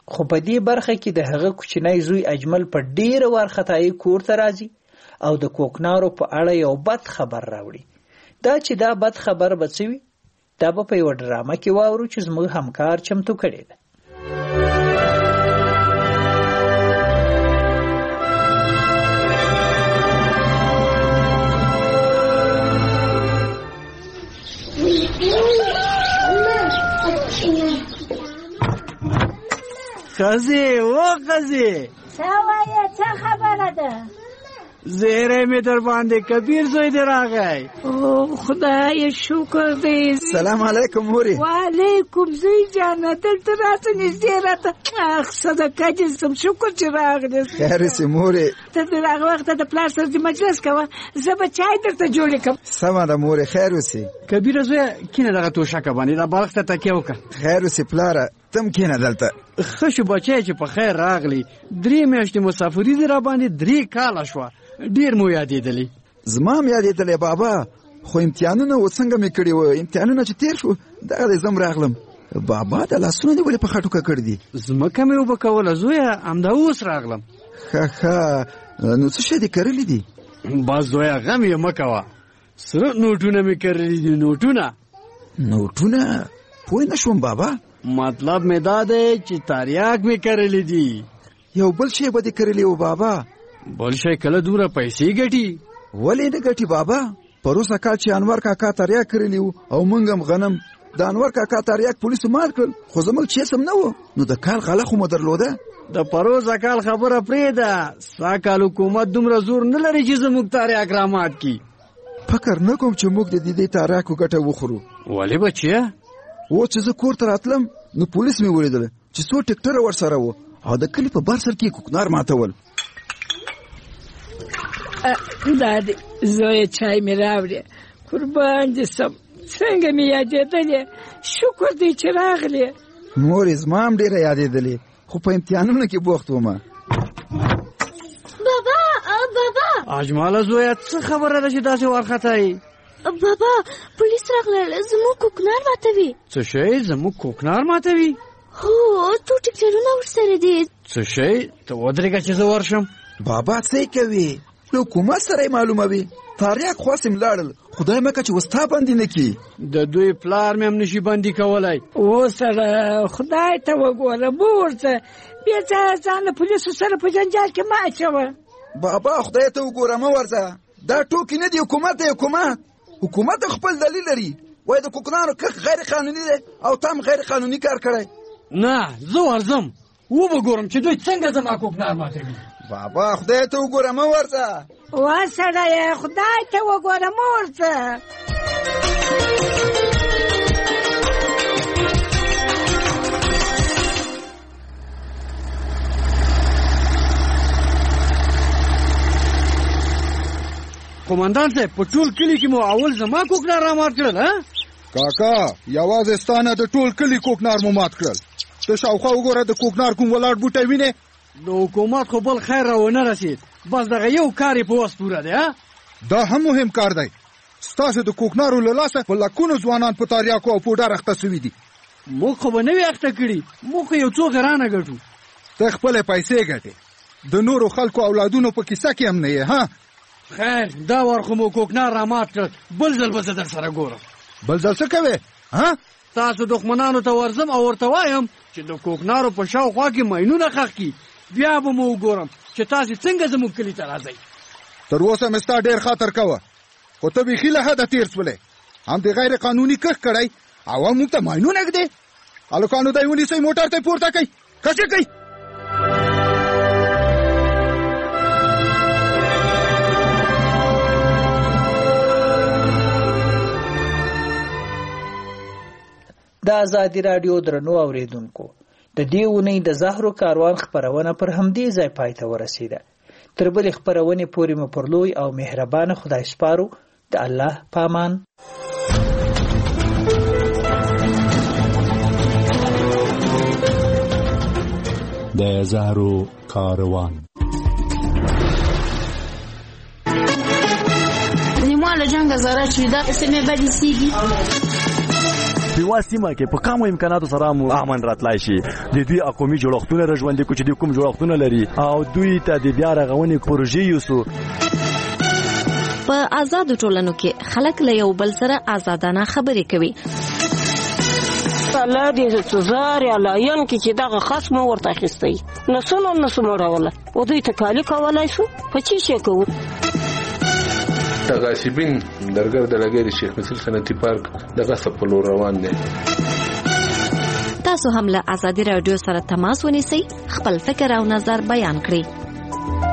خو په دې برخه کې د هغه کوچنی زوی اجمل په ډیره وارخطایي کور ته راځي او د کوکنارو په اړه یو بد خبر راوړي. دا چې دا بد خبر به څه وي دا به په یوه ډرامه کې واورو چې زموږ همکار چمتو کړې ده. قضی و قضی څه وایې څه خبره ده؟ زیره می در باندې کبیر زوی دی راغی. او خدای شکر دی. سلام علیکم موري. وعلیکم زوی جانه دلته راته نږدې راته. اخ صدقه دې سم شکر چې راغلی. خیر سي موري. ته د هغه وخته د پلار سره د مجلس کوه زه به چای درته جوړې کړم. سمه ده موري خیر اوسې. کبیره زویه کینه دغه توشکه باندې دا بالښت ته تکیه وکړه. خیر اوسې پلاره تم کینه دلته. ښه شو بچی چې په خیر راغلی. درې میاشتې مسافري دې را باندې درې کاله شوه. ډیر مو یادېدلی. زما م یادېدلی بابا خو امتحانونه و څنګه مې کړي وو امتحانونه چې تیر شو دغه دی زه م راغلم. بابا د لاسونه دې ولې په خټوکه کړي دي؟ ځمکه مې اوبه کوله زویه همدا اوس راغلم. ښه ښه نو څه شی دې کرلي دي؟ بس زویه غم یې مه کوه سره نوټونه مې کرلي دي. نوټونه نوټونه پوه نه شوم بابا. مطلب مې دا دی چې تریاک مې کرلي دي. یو بل شی به دې کرلي و بابا؟ بل شی کله دوره پیسې ګټي؟ ولې نه ګټي بابا؟ پروسه کال چې انور کاکا تریاک کړلی و او موږ هم غنم د انور کاکا تریاک پولیسو مات کړل خو زموږ چیس هم نه و نو د کال غله خو مو درلوده. د پروسه کال خبره پرېږده سا کال حکومت دومره زور نه لري چې زموږ تریاک را مات کړي. فکر نه کوم چې موږ د دې تریاکو ګټه وخورو. ولې بچیه؟ و چې زه کور ته راتلم نو پولیس مې ولیدل چې څو ټکټره ورسره و او د کلي په بر سر کې کوکنار ماتول. دا دی زویه چای مې راوړې قربان دې سم څنګه مې یادېدلې شکر دی چې راغلې. مورې زما هم ډېره یادېدلې خو په امتحانونو کې بوخت ومه. بابا بابا اجماله زویه څه خبره ده چې داسې وارخطایي؟ بابا پولیس راغلل زموږ کوکنار ماتوي. څه شی زموږ کوکنار ماتوي؟ هو څو ټکټرونه ورسره دي. څه شی ته ودرېږه چې زه ورشم. بابا څه کوي له حکومت سره یې معلوموي تریاک خواستې ملاړل خدای مکه چې وستا بندي نه کړي. د دوی پلار مې هم نشي بندي کولی. وسره خدای ته وګوره بورته بیا ځه ځان له پولیسو سره په جنجال کې مه اچوه. بابا خدای ته وګوره مه ورځه دا ټوکې نه دي حکومت دی حکومت حکومت خپل دلیل لري وایي د کوکنارو کښت غیر قانوني دی او تا هم غیر قانوني کار کړی. نه زه ورځم وبه ګورم چې دوی څنګه زما کوکنار ماتوي. بابا خدای ته وګوره مه ورځه. وا سړیه خدای ته وګوره مه ورځه. قومندان صاحب په ټول کلي کې مو اول زما کوکنار را مات کړل. ها کاکا یوازې ستانه د ټول کلي کوکنار مو مات کړل. ته شاوخوا وګوره د کوکنار کوم ولاړ بوټی وینې. د حکومت خو بل خیر راونه رسید بس دغه یو کار یې په وس پوره دی. دا هم مهم کار دی. ستاسو د کوکنارو له لاسه په لکونو ځوانان په تریاکو او پوډر اخته سوي دي. موږ خو به نه وي اخته کړي موږ خو یو څو غرانه ګټو. ته خپلې پیسې ګټې د نورو خلکو اولادونو په کیسه کې هم نه یې. ها خیر دا وار خو مو کوکنار را مات کړ بل ځل به زه در سره ګورم. بل ځل څه کوې؟ ها تاسو دښمنانو ته ورځم او ورته وایم چې د کوکنارو په شاوخوا کې ماینونه ښخ کړي بیا به مو وګورم چې تاسې څنګه زموږ کلي ته راځئ. تر اوسه مې ستا ډېر خاطر کوه خو ته بیخي له حده تېر سولې. هم د غیر قانوني کښت کړی او هم موږ ته ماینونه ږدې. هلکانو دی ونیسئ موټر ته یې پورته کوئ کشې کوئ. د ازادي راډیو درنو اوریدونکو د دې اونۍ د زهرو کاروان خپرونه پر همدې ځای پای ته ورسیده. تر بلې خپرونې پورې مو پر لوی او مهربانه خدای سپارو. د الله پامان. د زهرو کاروان نیمه له جنگ زاره چې دا اسمه بدی سیږي په یوه سیمه کې په کمو امکاناتو سره مو امن راتلای شي. د دوی قومي جوړښتونه راژوندي کړو چې دوی کوم جوړښتونه لري او دوی ته د بیا رغونې پروژې یوسو. په آزادو ټولنو کې خلک له یو بل سره آزادانه خبرې کوي. الله دې زار علیان کې چې دغه خصم ورته اخیستی نسلو نسو مړوله او دوی ته کالی کولای شو په چی شي کوو. تغاسبین درګر د لګری شیخ مسیح صنعتي پارک دغه سپلو روان دي. تاسو هم له آزادي رادیو سره تماس ونیسئ، خپل فکر او نظر بیان کړئ.